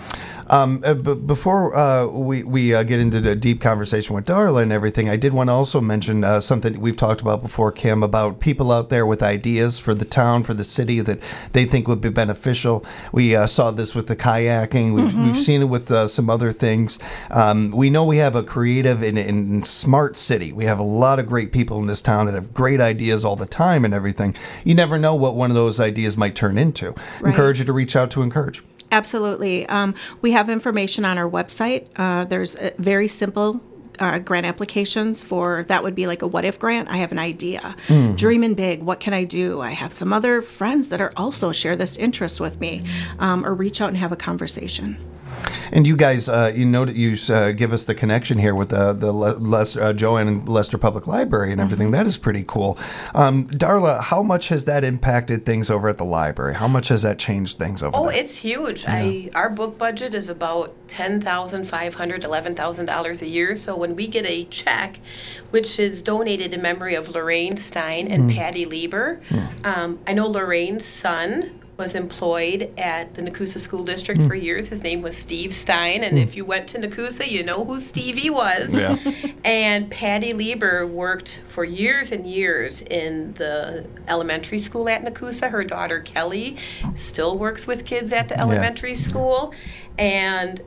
Before we get into the deep conversation with Darla and everything, I did want to also mention something we've talked about before, Kim, about people out there with ideas for the town, for the city that they think would be beneficial. We saw this with the kayaking. We've seen it with some other things. We know we have a creative and smart city. We have a lot of great people in this town that have great ideas all the time and everything. You never know what one of those ideas might turn into. Right. Encourage you to reach out to Encourage. Absolutely. We have information on our website. There's very simple grant applications for, that would be like a what if grant. I have an idea. Dreaming big. What can I do? I have some other friends that are also share this interest with me, or reach out and have a conversation. And you guys, you give us the connection here with the Joanne and Leicester Public Library and everything. That is pretty cool. Darla, how much has that impacted things over at the library? How much has that changed things over there? Oh, it's huge. Yeah. Our book budget is about $10,500, $11,000 a year. So when we get a check, which is donated in memory of Lorraine Stein and Patty Lieber, I know Lorraine's son was employed at the Nakusa School District for years. His name was Steve Stein, and if you went to Nakusa, you know who Stevie was. Yeah. And Patty Lieber worked for years and years in the elementary school at Nakusa. Her daughter Kelly still works with kids at the elementary school, and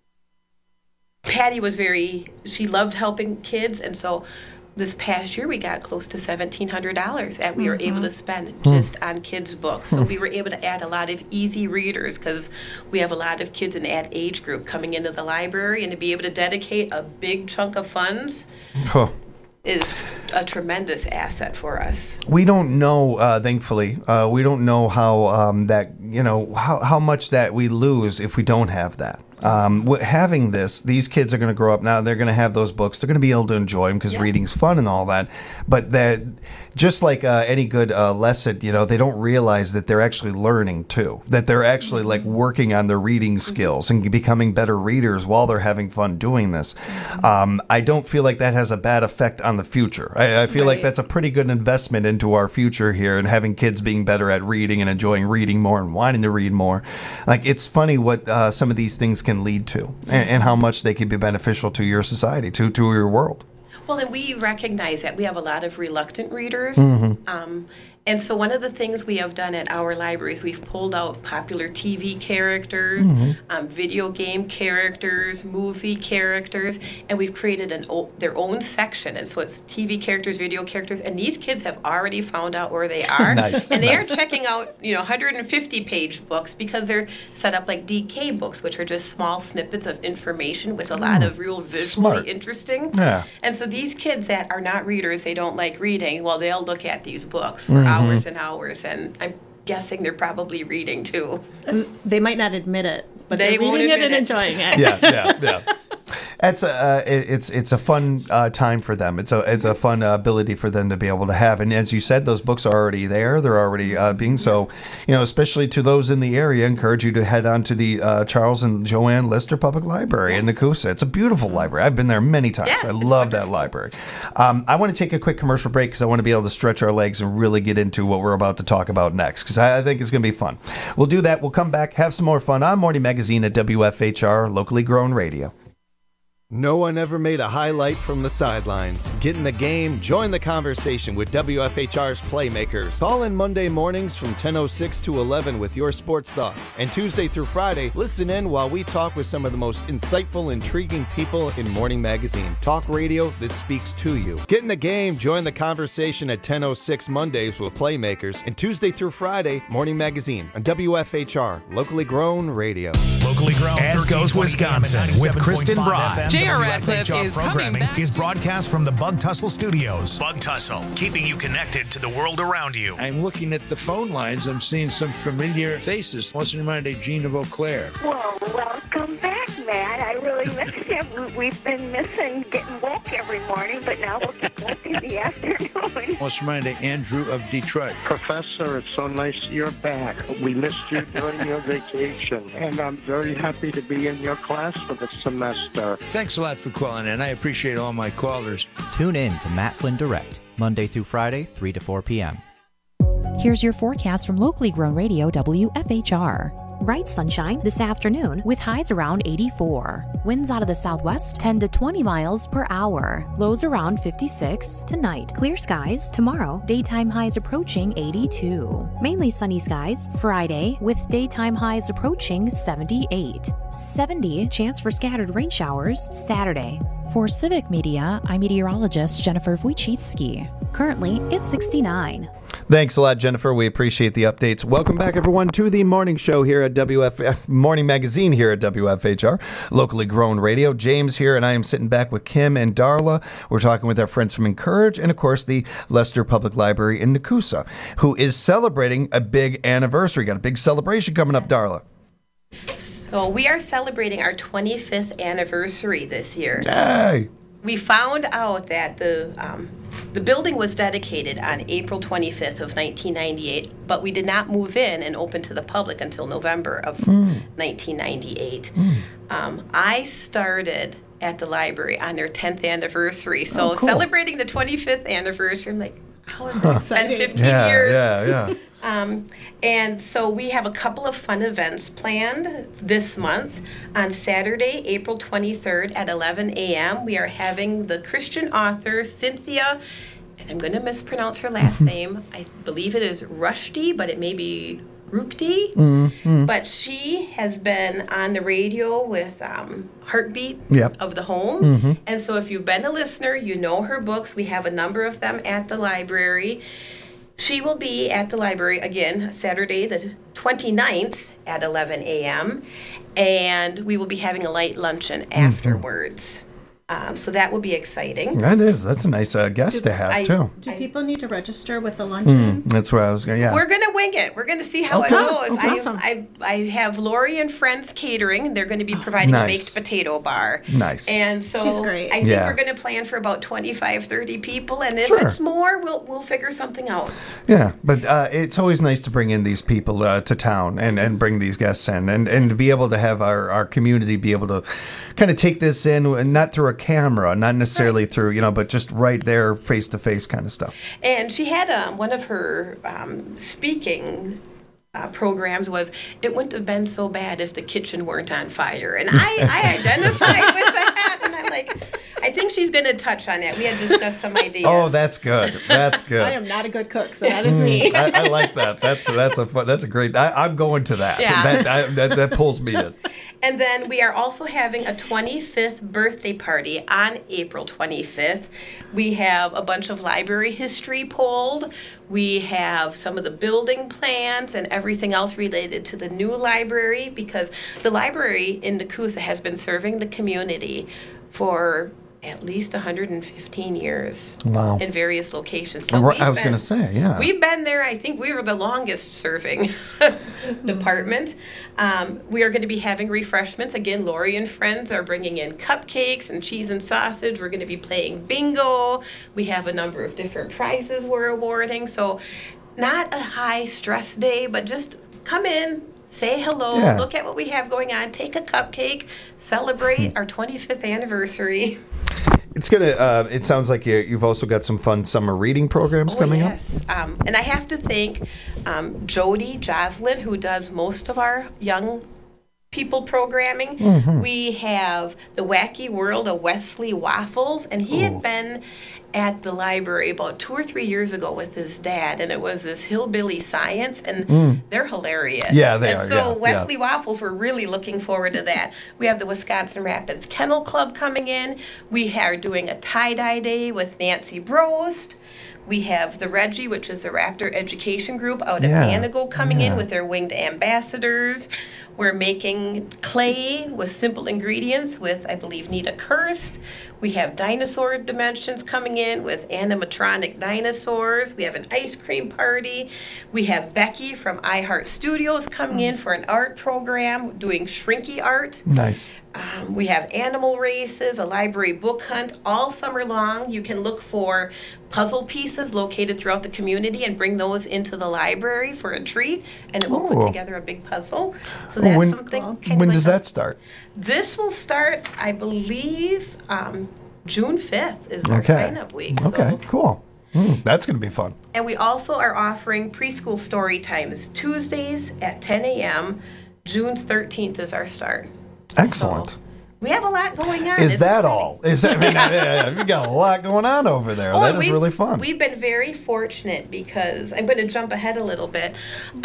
Patty was she loved helping kids, and so this past year, we got close to $1,700 that we were able to spend just on kids' books. So we were able to add a lot of easy readers because we have a lot of kids in that age group coming into the library, and to be able to dedicate a big chunk of funds is a tremendous asset for us. We don't know, thankfully, we don't know how how much that we lose if we don't have that. Having these kids are going to grow up now. They're going to have those books. They're going to be able to enjoy them because reading's fun and all that. But that, just like any good lesson, they don't realize that they're actually learning too. That they're actually like working on their reading skills and becoming better readers while they're having fun doing this. I don't feel like that has a bad effect on the future. I feel like that's a pretty good investment into our future here, and having kids being better at reading and enjoying reading more and wanting to read more. Like, it's funny what some of these things can lead to, and how much they can be beneficial to your society, to your world. Well, and we recognize that we have a lot of reluctant readers. Mm-hmm. And so one of the things we have done at our libraries, we've pulled out popular TV characters, video game characters, movie characters, and we've created their own section. And so it's TV characters, video characters, and these kids have already found out where they are. Nice. And they are checking out 150-page books because they're set up like DK books, which are just small snippets of information with a lot of real visually interesting. Yeah. And so these kids that are not readers, they don't like reading, well, they'll look at these books for hours and hours, and I'm guessing they're probably reading too. And they might not admit it, but they they're reading it and enjoying it. Yeah. It's a fun time for them. It's a fun ability for them to be able to have. And as you said, those books are already there. They're already being so. Especially to those in the area, I encourage you to head on to the Charles and Joanne Lister Public Library in Nakusa. It's a beautiful library. I've been there many times. I love that library. I want to take a quick commercial break because I want to be able to stretch our legs and really get into what we're about to talk about next, because I think it's going to be fun. We'll do that. We'll come back, have some more fun on Morning Magazine at WFHR, locally grown radio. No one ever made a highlight from the sidelines. Get in the game, join the conversation with WFHR's Playmakers. Call in Monday mornings from 10:06 to 11 with your sports thoughts. And Tuesday through Friday, listen in while we talk with some of the most insightful, intriguing people in Morning Magazine. Talk radio that speaks to you. Get in the game, join the conversation at 10:06 Mondays with Playmakers. And Tuesday through Friday, Morning Magazine on WFHR, locally grown radio. Locally grown, as goes Wisconsin with Kristen Broad. J.R. Radcliffe is coming back. Is broadcast from the Bug Tussle Studios. Bug Tussle, keeping you connected to the world around you. I'm looking at the phone lines. I'm seeing some familiar faces. What's in mind, Gina Vauclair? Well, welcome back, Matt. I really miss you. We've been missing getting woke every morning, but now we'll get woke in the afternoon. What's in mind, Andrew of Detroit? Professor, it's so nice you're back. We missed you during your vacation, and I'm very happy to be in your class for the semester. Thanks a lot for calling in. I appreciate all my callers. Tune in to Matt Flynn Direct, Monday through Friday, 3 to 4 p.m. Here's your forecast from locally grown radio WFHR. Bright sunshine this afternoon with highs around 84. Winds out of the southwest 10 to 20 miles per hour. Lows around 56 tonight. Clear skies tomorrow. Daytime highs approaching 82. Mainly sunny skies Friday with daytime highs approaching 78. 70 chance for scattered rain showers Saturday. For Civic Media, I'm meteorologist Jennifer Wojcicki. Currently, it's 69. Thanks a lot, Jennifer. We appreciate the updates. Welcome back, everyone, to the morning show here at Morning Magazine here at WFHR, locally grown radio. James here, and I am sitting back with Kim and Darla. We're talking with our friends from Encourage and, of course, the Lester Public Library in Nakusa, who is celebrating a big anniversary. Got a big celebration coming up, Darla. So we are celebrating our 25th anniversary this year. Yay! We found out that the building was dedicated on April 25th of 1998, but we did not move in and open to the public until November of 1998. I started at the library on their 10th anniversary, so cool. Celebrating the 25th anniversary, I'm like, how is it? It's been 15 Yeah, years. yeah. And so we have a couple of fun events planned this month. On Saturday, April 23rd at 11 a.m., we are having the Christian author Cynthia, and I'm going to mispronounce her last name. I believe it is Rushdie, but it may be Rukti. But she has been on the radio with Heartbeat of the Home. And so if you've been a listener, you know her books. We have a number of them at the library. She will be at the library again Saturday the 29th at 11 a.m. And we will be having a light luncheon afterwards. So that will be exciting. That's a nice guest to have, too. Do people need to register with the luncheon? That's where I was going, We're going to wing it. We're going to see how it goes. Awesome. I have Lori and Friends Catering. They're going to be providing a baked potato bar. Nice. And so she's great. I think we're going to plan for about 25, 30 people. And if it's more, we'll figure something out. Yeah, but it's always nice to bring in these people to town and bring these guests in and to be able to have our community be able to kind of take this in, and not through a camera, not necessarily through, but just right there, face-to-face kind of stuff. And she had one of her speaking programs was, it wouldn't have been so bad if the kitchen weren't on fire. And I identified with that, and I'm like, I think she's going to touch on that. We had discussed some ideas. Oh, that's good. That's good. I am not a good cook, so that is me. I like that. That's a great. I'm going to that. Yeah. That pulls me in. And then we are also having a 25th birthday party on April 25th. We have a bunch of library history pulled. We have some of the building plans and everything else related to the new library, because the library in Nakusa has been serving the community for at least 115 years. Wow. In various locations. So I was going to say, yeah. We've been there, I think we were the longest serving department. We are going to be having refreshments. Again, Lori and Friends are bringing in cupcakes and cheese and sausage. We're going to be playing bingo. We have a number of different prizes we're awarding. So not a high stress day, but just come in, say hello, look at what we have going on, take a cupcake, celebrate our 25th anniversary. It's gonna. It sounds like you've also got some fun summer reading programs coming up. And I have to thank Jody Joslin, who does most of our young people programming. Mm-hmm. We have the Wacky World of Wesley Waffles, and he had been at the library about 2 or 3 years ago with his dad, and it was this hillbilly science, and they're hilarious. Yeah, they are. And so Wesley Waffles, we're really looking forward to that. We have the Wisconsin Rapids Kennel Club coming in. We are doing a tie-dye day with Nancy Brost. We have the Reggie, which is the Raptor Education Group out of Anago, coming in with their winged ambassadors. We're making clay with simple ingredients with, I believe, Nita Kirst. We have Dinosaur Dimensions coming in with animatronic dinosaurs. We have an ice cream party. We have Becky from iHeart Studios coming in for an art program doing shrinky art. Nice. We have animal races, a library book hunt all summer long. You can look for puzzle pieces located throughout the community and bring those into the library for a treat, and it will put together a big puzzle. So that's something. When does that start? This will start, I believe, June 5th is our sign-up week. Okay, cool. That's going to be fun. And we also are offering preschool story times Tuesdays at 10 a.m. June 13th is our start. Excellent. So we have a lot going on. Is that all? We got a lot going on over there. That is really fun. We've been very fortunate because I'm going to jump ahead a little bit.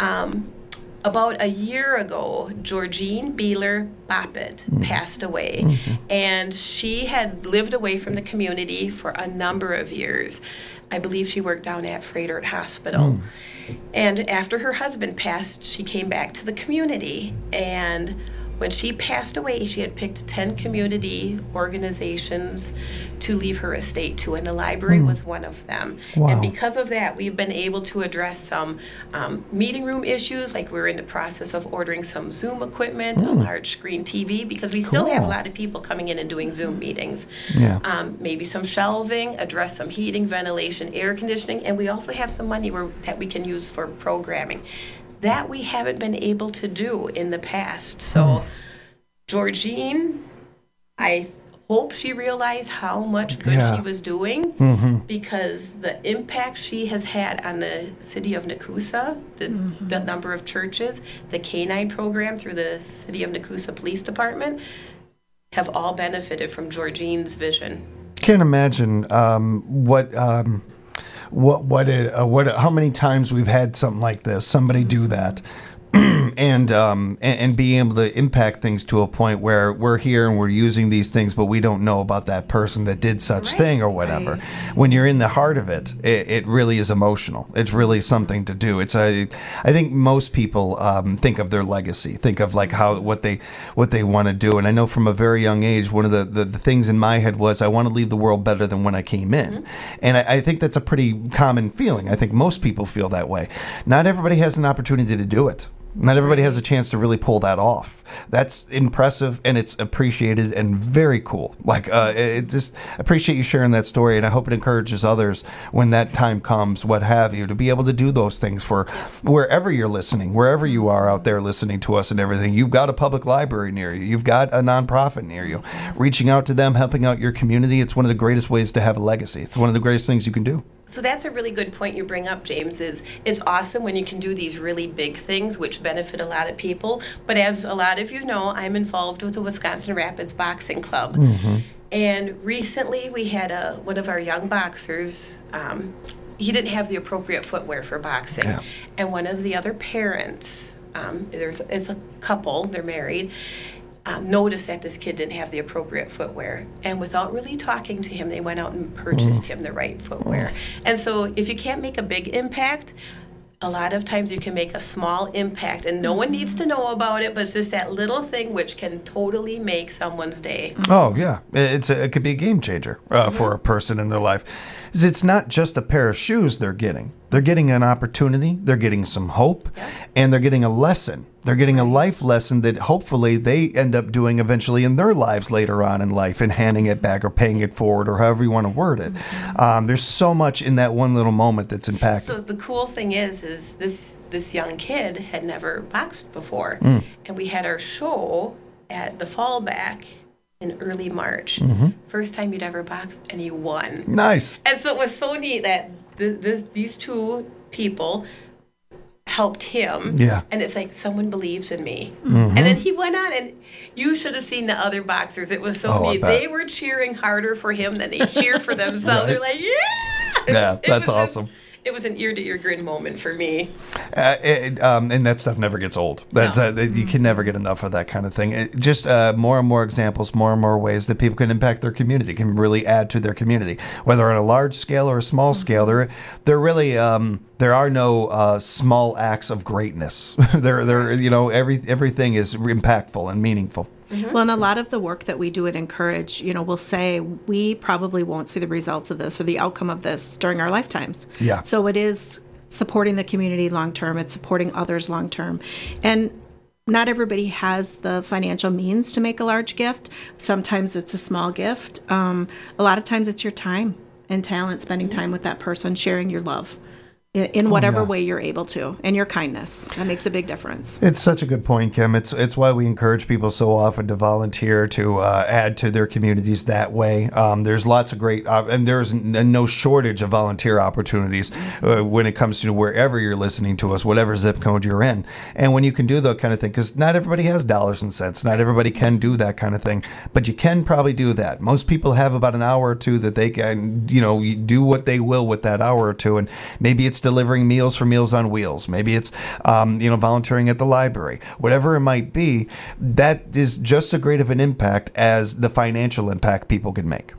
About a year ago, Georgine Beeler Boppet passed away, and she had lived away from the community for a number of years. I believe she worked down at Frederick Hospital. And after her husband passed, she came back to the community, and when she passed away, she had picked 10 community organizations to leave her estate to, and the library was one of them. Wow. And because of that, we've been able to address some meeting room issues, like we're in the process of ordering some Zoom equipment, a large screen TV, because we still have a lot of people coming in and doing Zoom meetings. Maybe some shelving, address some heating, ventilation, air conditioning, and we also have some money that we can use for programming. That we haven't been able to do in the past. So, Georgine, I hope she realized how much good she was doing, because the impact she has had on the city of Nakusa, the number of churches, the K-9 program through the city of Nakusa Police Department, have all benefited from Georgine's vision. Can't imagine how many times we've had something like this, somebody do that. and being able to impact things to a point where we're here and we're using these things, but we don't know about that person that did such thing or whatever. Right. When you're in the heart of it, it really is emotional. It's really something to do. I think most people think of their legacy, think of like what they want to do. And I know from a very young age, one of the things in my head was I want to leave the world better than when I came in. Mm-hmm. And I think that's a pretty common feeling. I think most people feel that way. Not everybody has an opportunity to do it. Not everybody has a chance to really pull that off. That's impressive, and it's appreciated and very cool. Just appreciate you sharing that story, and I hope it encourages others when that time comes, what have you, to be able to do those things for wherever you're listening, wherever you are out there listening to us and everything. You've got a public library near you. You've got a nonprofit near you. Reaching out to them, helping out your community, it's one of the greatest ways to have a legacy. It's one of the greatest things you can do. So that's a really good point you bring up, James, is it's awesome when you can do these really big things which benefit a lot of people. But as a lot of you know, I'm involved with the Wisconsin Rapids Boxing Club. Mm-hmm. And recently we had one of our young boxers, he didn't have the appropriate footwear for boxing. Yeah. And one of the other parents, it's a couple, they're married, noticed that this kid didn't have the appropriate footwear. And without really talking to him, they went out and purchased him the right footwear. And so if you can't make a big impact, a lot of times you can make a small impact, and no one needs to know about it, but it's just that little thing which can totally make someone's day. Oh, yeah. It could be a game changer for a person in their life. It's not just a pair of shoes they're getting. They're getting an opportunity, they're getting some hope, and they're getting a lesson. They're getting a life lesson that hopefully they end up doing eventually in their lives later on in life and handing it back or paying it forward or however you want to word it. There's so much in that one little moment that's impactful. So the cool thing is this young kid had never boxed before. And we had our show at the Fallback in early March. Mm-hmm. First time you'd ever boxed, and he won. Nice. And so it was so neat that these two people helped him. Yeah. And it's like, someone believes in me. Mm-hmm. And then he went on, and you should have seen the other boxers. It was so neat. They were cheering harder for him than they cheer for themselves. Right. They're like, yeah! Yeah, that's awesome. It was an ear-to-ear grin moment for me. And that stuff never gets old. You can never get enough of that kind of thing. Just more and more examples, more and more ways that people can impact their community, can really add to their community, whether on a large scale or a small scale. There really there are no small acts of greatness. Everything is impactful and meaningful. Mm-hmm. Well, and a lot of the work that we do at Encourage, we'll say we probably won't see the results of this or the outcome of this during our lifetimes. Yeah. So it is supporting the community long term. It's supporting others long term. And not everybody has the financial means to make a large gift. Sometimes it's a small gift. A lot of times it's your time and talent, spending time with that person, sharing your love in whatever way you're able to, and your kindness. That makes a big difference. It's such a good point, Kim. It's why we encourage people so often to volunteer, to add to their communities that way. There's lots of great, and there's no shortage of volunteer opportunities when it comes to wherever you're listening to us, whatever zip code you're in. And when you can do that kind of thing, because not everybody has dollars and cents, not everybody can do that kind of thing, but you can probably do that. Most people have about an hour or two that they can, do what they will with that hour or two, and maybe it's delivering meals for Meals on Wheels. Maybe it's, volunteering at the library. Whatever it might be, that is just as great of an impact as the financial impact people can make.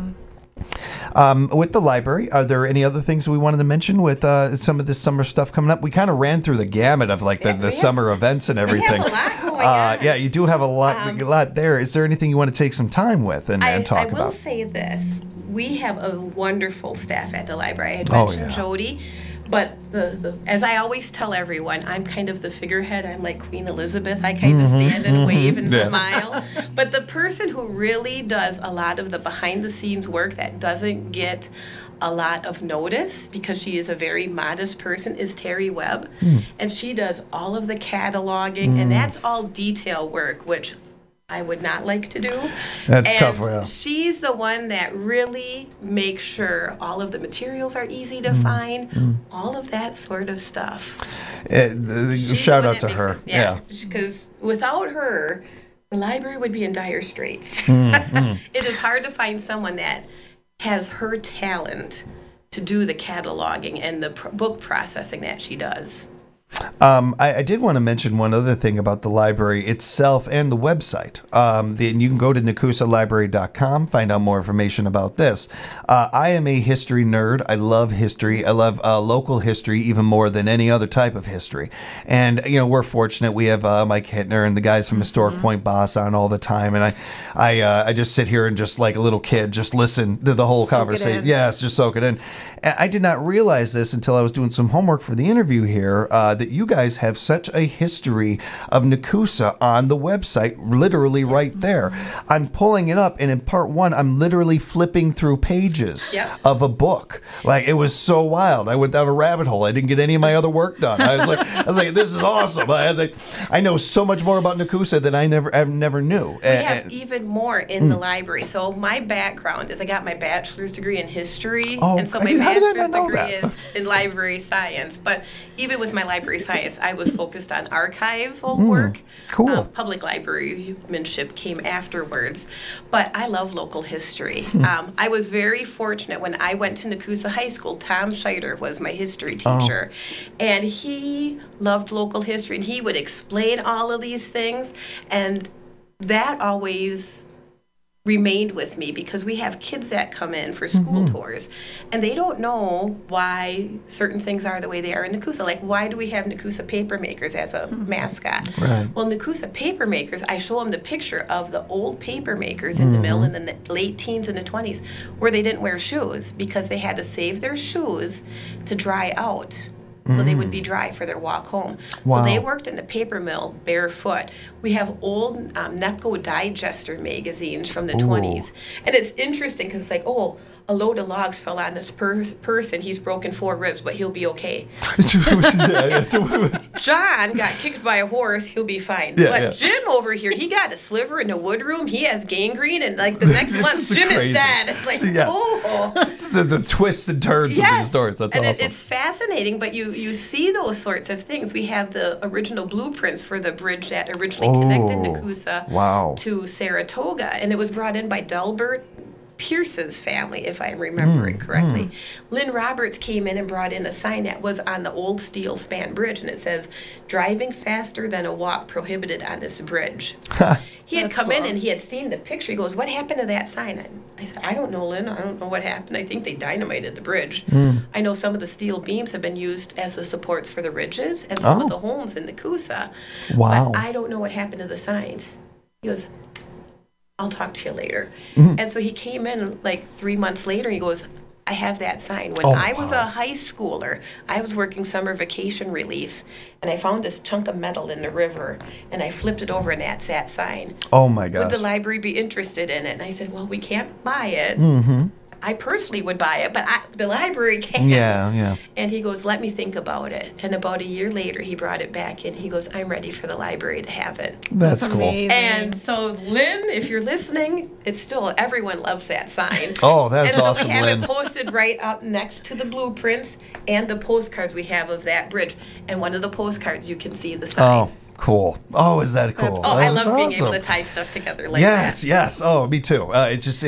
Mm-hmm. With the library, are there any other things we wanted to mention with some of this summer stuff coming up? We kind of ran through the gamut of the summer events and everything. We have a lot going on. Yeah, you do have a lot there. Is there anything you want to take some time with and talk about? I will say this. We have a wonderful staff at the library. I had mentioned Jody. But as I always tell everyone, I'm kind of the figurehead. I'm like Queen Elizabeth. I kind of stand and wave and smile. But the person who really does a lot of the behind-the-scenes work that doesn't get a lot of notice because she is a very modest person is Terry Webb. And she does all of the cataloging, and that's all detail work, which I would not like to do. That's tough, yeah. She's the one that really makes sure all of the materials are easy to find, all of that sort of stuff. Shout out to her. Yeah, because without her, the library would be in dire straits. It is hard to find someone that has her talent to do the cataloging and the book processing that she does. I did want to mention one other thing about the library itself and the website. You can go to NacoosALibrary.com, find out more information about this. I am a history nerd. I love history. I love local history even more than any other type of history. And, we're fortunate. We have Mike Hittner and the guys from Historic Point Boss on all the time. And I just sit here and just like a little kid, just listen to the whole conversation. Yes, just soak it in. I did not realize this until I was doing some homework for the interview here, that you guys have such a history of Nekoosa on the website, literally right there. I'm pulling it up, and in part 1, I'm literally flipping through pages of a book. Like, it was so wild. I went down a rabbit hole. I didn't get any of my other work done. I was like, this is awesome. I know so much more about Nekoosa than I never knew. We have even more in the library. So my background is I got my bachelor's degree in history, and so my master's degree is in library science. But even with my library science, I was focused on archival work. Cool. Public librarianship came afterwards. But I love local history. I was very fortunate when I went to Nekoosa High School. Tom Scheider was my history teacher. And he loved local history. And he would explain all of these things. And that always remained with me because we have kids that come in for school tours and they don't know why certain things are the way they are in Nekoosa. Like, why do we have Nekoosa paper makers as a mascot? Right. Well, Nekoosa paper makers, I show them the picture of the old paper makers in the mill in the late teens and the 20s where they didn't wear shoes because they had to save their shoes to dry out. So they would be dry for their walk home. Wow. So they worked in the paper mill barefoot. We have old NEPCO digester magazines from the 20s. And it's interesting because it's like, a load of logs fell on this person. He's broken 4 ribs, but he'll be okay. John got kicked by a horse. He'll be fine. Jim over here, he got a sliver in the wood room. He has gangrene, and like the next month, Jim is dead. It's like, the twists and turns of these stories. That's awesome. It's fascinating, but you see those sorts of things. We have the original blueprints for the bridge that originally connected Nekoosa to Saratoga, and it was brought in by Delbert Pierce's family, if I'm remembering correctly. Lynn Roberts came in and brought in a sign that was on the old steel span bridge, and it says, "Driving faster than a walk prohibited on this bridge." He had come in and he had seen the picture. He goes, "What happened to that sign?" I said, "I don't know, Lynn. I don't know what happened. I think they dynamited the bridge. I know some of the steel beams have been used as the supports for the ridges and some of the homes in Nekoosa. Wow. But I don't know what happened to the signs." He goes, "I'll talk to you later." And so he came in like 3 months later. And he goes, "I have that sign. When I was a high schooler, I was working summer vacation relief, and I found this chunk of metal in the river, and I flipped it over, and that's that sign. Oh, my gosh. Would the library be interested in it?" And I said, "Well, we can't buy it. I personally would buy it, but the library can't." Yeah. And he goes, "Let me think about it." And about a year later, he brought it back in. He goes, "I'm ready for the library to have it." That's cool. Amazing. And so, Lynn, if you're listening, it's still, everyone loves that sign. Oh, that's awesome, we have Lynn. it posted right up next to the blueprints and the postcards we have of that bridge. And one of the postcards, you can see the sign. Oh, cool. Oh, is that cool? I love being able to tie stuff together like that. Yes. Oh, me too. Because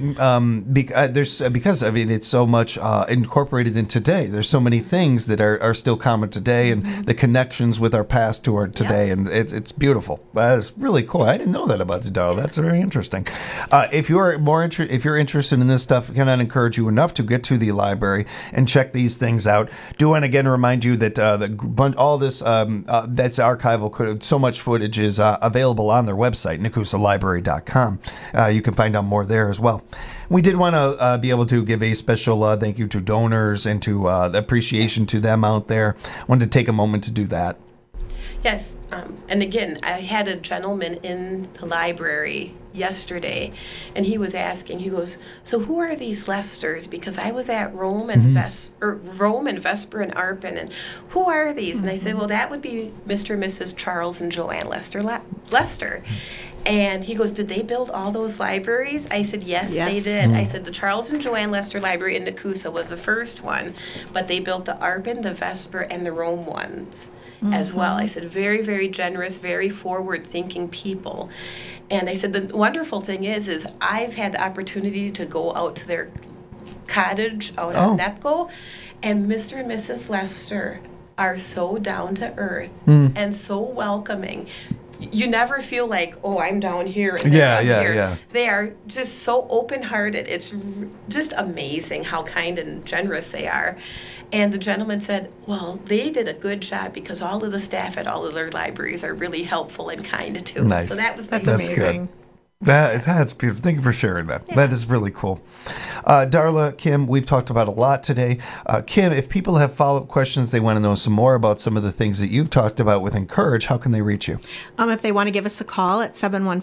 I mean, it's so much incorporated in today. There's so many things that are still common today, and the connections with our past to our today, and it's beautiful. That is really cool. I didn't know that about you, Darryl. That's very interesting. If you're interested in this stuff, I cannot encourage you enough to get to the library and check these things out. Do want to again remind you that all this that's archival. So much footage is available on their website, NacoosALibrary.com. You can find out more there as well. We did want to be able to give a special thank you to donors and to appreciation to them out there. Wanted to take a moment to do that. Yes. And again, I had a gentleman in the library yesterday, and he was asking, he goes, "So who are these Lesters? Because I was at Rome and Vesper and Arpin, and who are these?" And I said, "Well, that would be Mr. and Mrs. Charles and Joanne Lester. And he goes, "Did they build all those libraries?" I said, yes. They did. I said, the Charles and Joanne Lester Library in Nekoosa was the first one, but they built the Arpin, the Vesper, and the Rome ones as well. I said, very, very generous, very forward-thinking people. And I said, the wonderful thing is I've had the opportunity to go out to their cottage out on NEPCO, and Mr. and Mrs. Lester are so down to earth and so welcoming. You never feel like, oh, I'm down here and they're up here. Yeah. They are just so open-hearted. It's just amazing how kind and generous they are. And the gentleman said, well, they did a good job because all of the staff at all of their libraries are really helpful and kind too. Nice. So that was That's amazing. good. That's beautiful. Thank you for sharing that. Yeah. That is really cool. Darla, Kim, we've talked about a lot today. Kim, if people have follow-up questions, they want to know some more about some of the things that you've talked about with Encourage, how can they reach you? If they want to give us a call at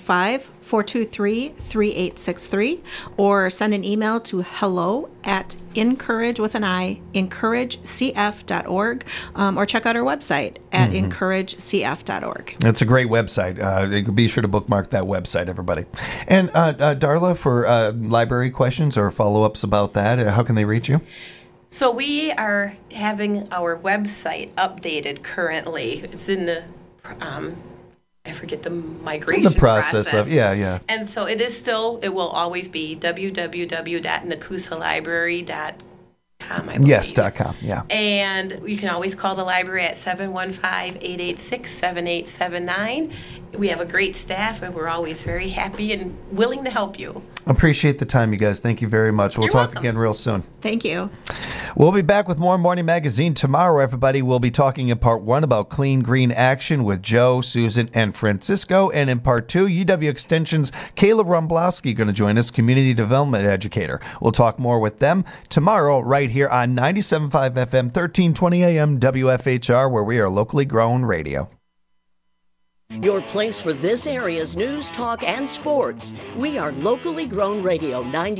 715-423-3863 or send an email to encouragecf.org or check out our website at encouragecf.org. It's a great website. Be sure to bookmark that website, everybody. And Darla, for library questions or follow-ups about that, how can they reach you? So we are having our website updated currently. It's in the, I forget the migration the process of, yeah. And so it is still, it will always be www.nakusalibrary.com. Yes, .com, yeah. And you can always call the library at 715-886-7879. We have a great staff, and we're always very happy and willing to help you. Appreciate the time, you guys. Thank you very much. We'll talk again real soon. Thank you. We'll be back with more Morning Magazine tomorrow, everybody. We'll be talking in Part 1 about Clean Green Action with Joe, Susan, and Francisco. And in Part 2, UW Extension's Kayla Rumblowski going to join us, Community Development Educator. We'll talk more with them tomorrow right here on 97.5 FM, 1320 AM WFHR, where we are locally grown radio. Your place for this area's news, talk, and sports. We are locally grown radio 90.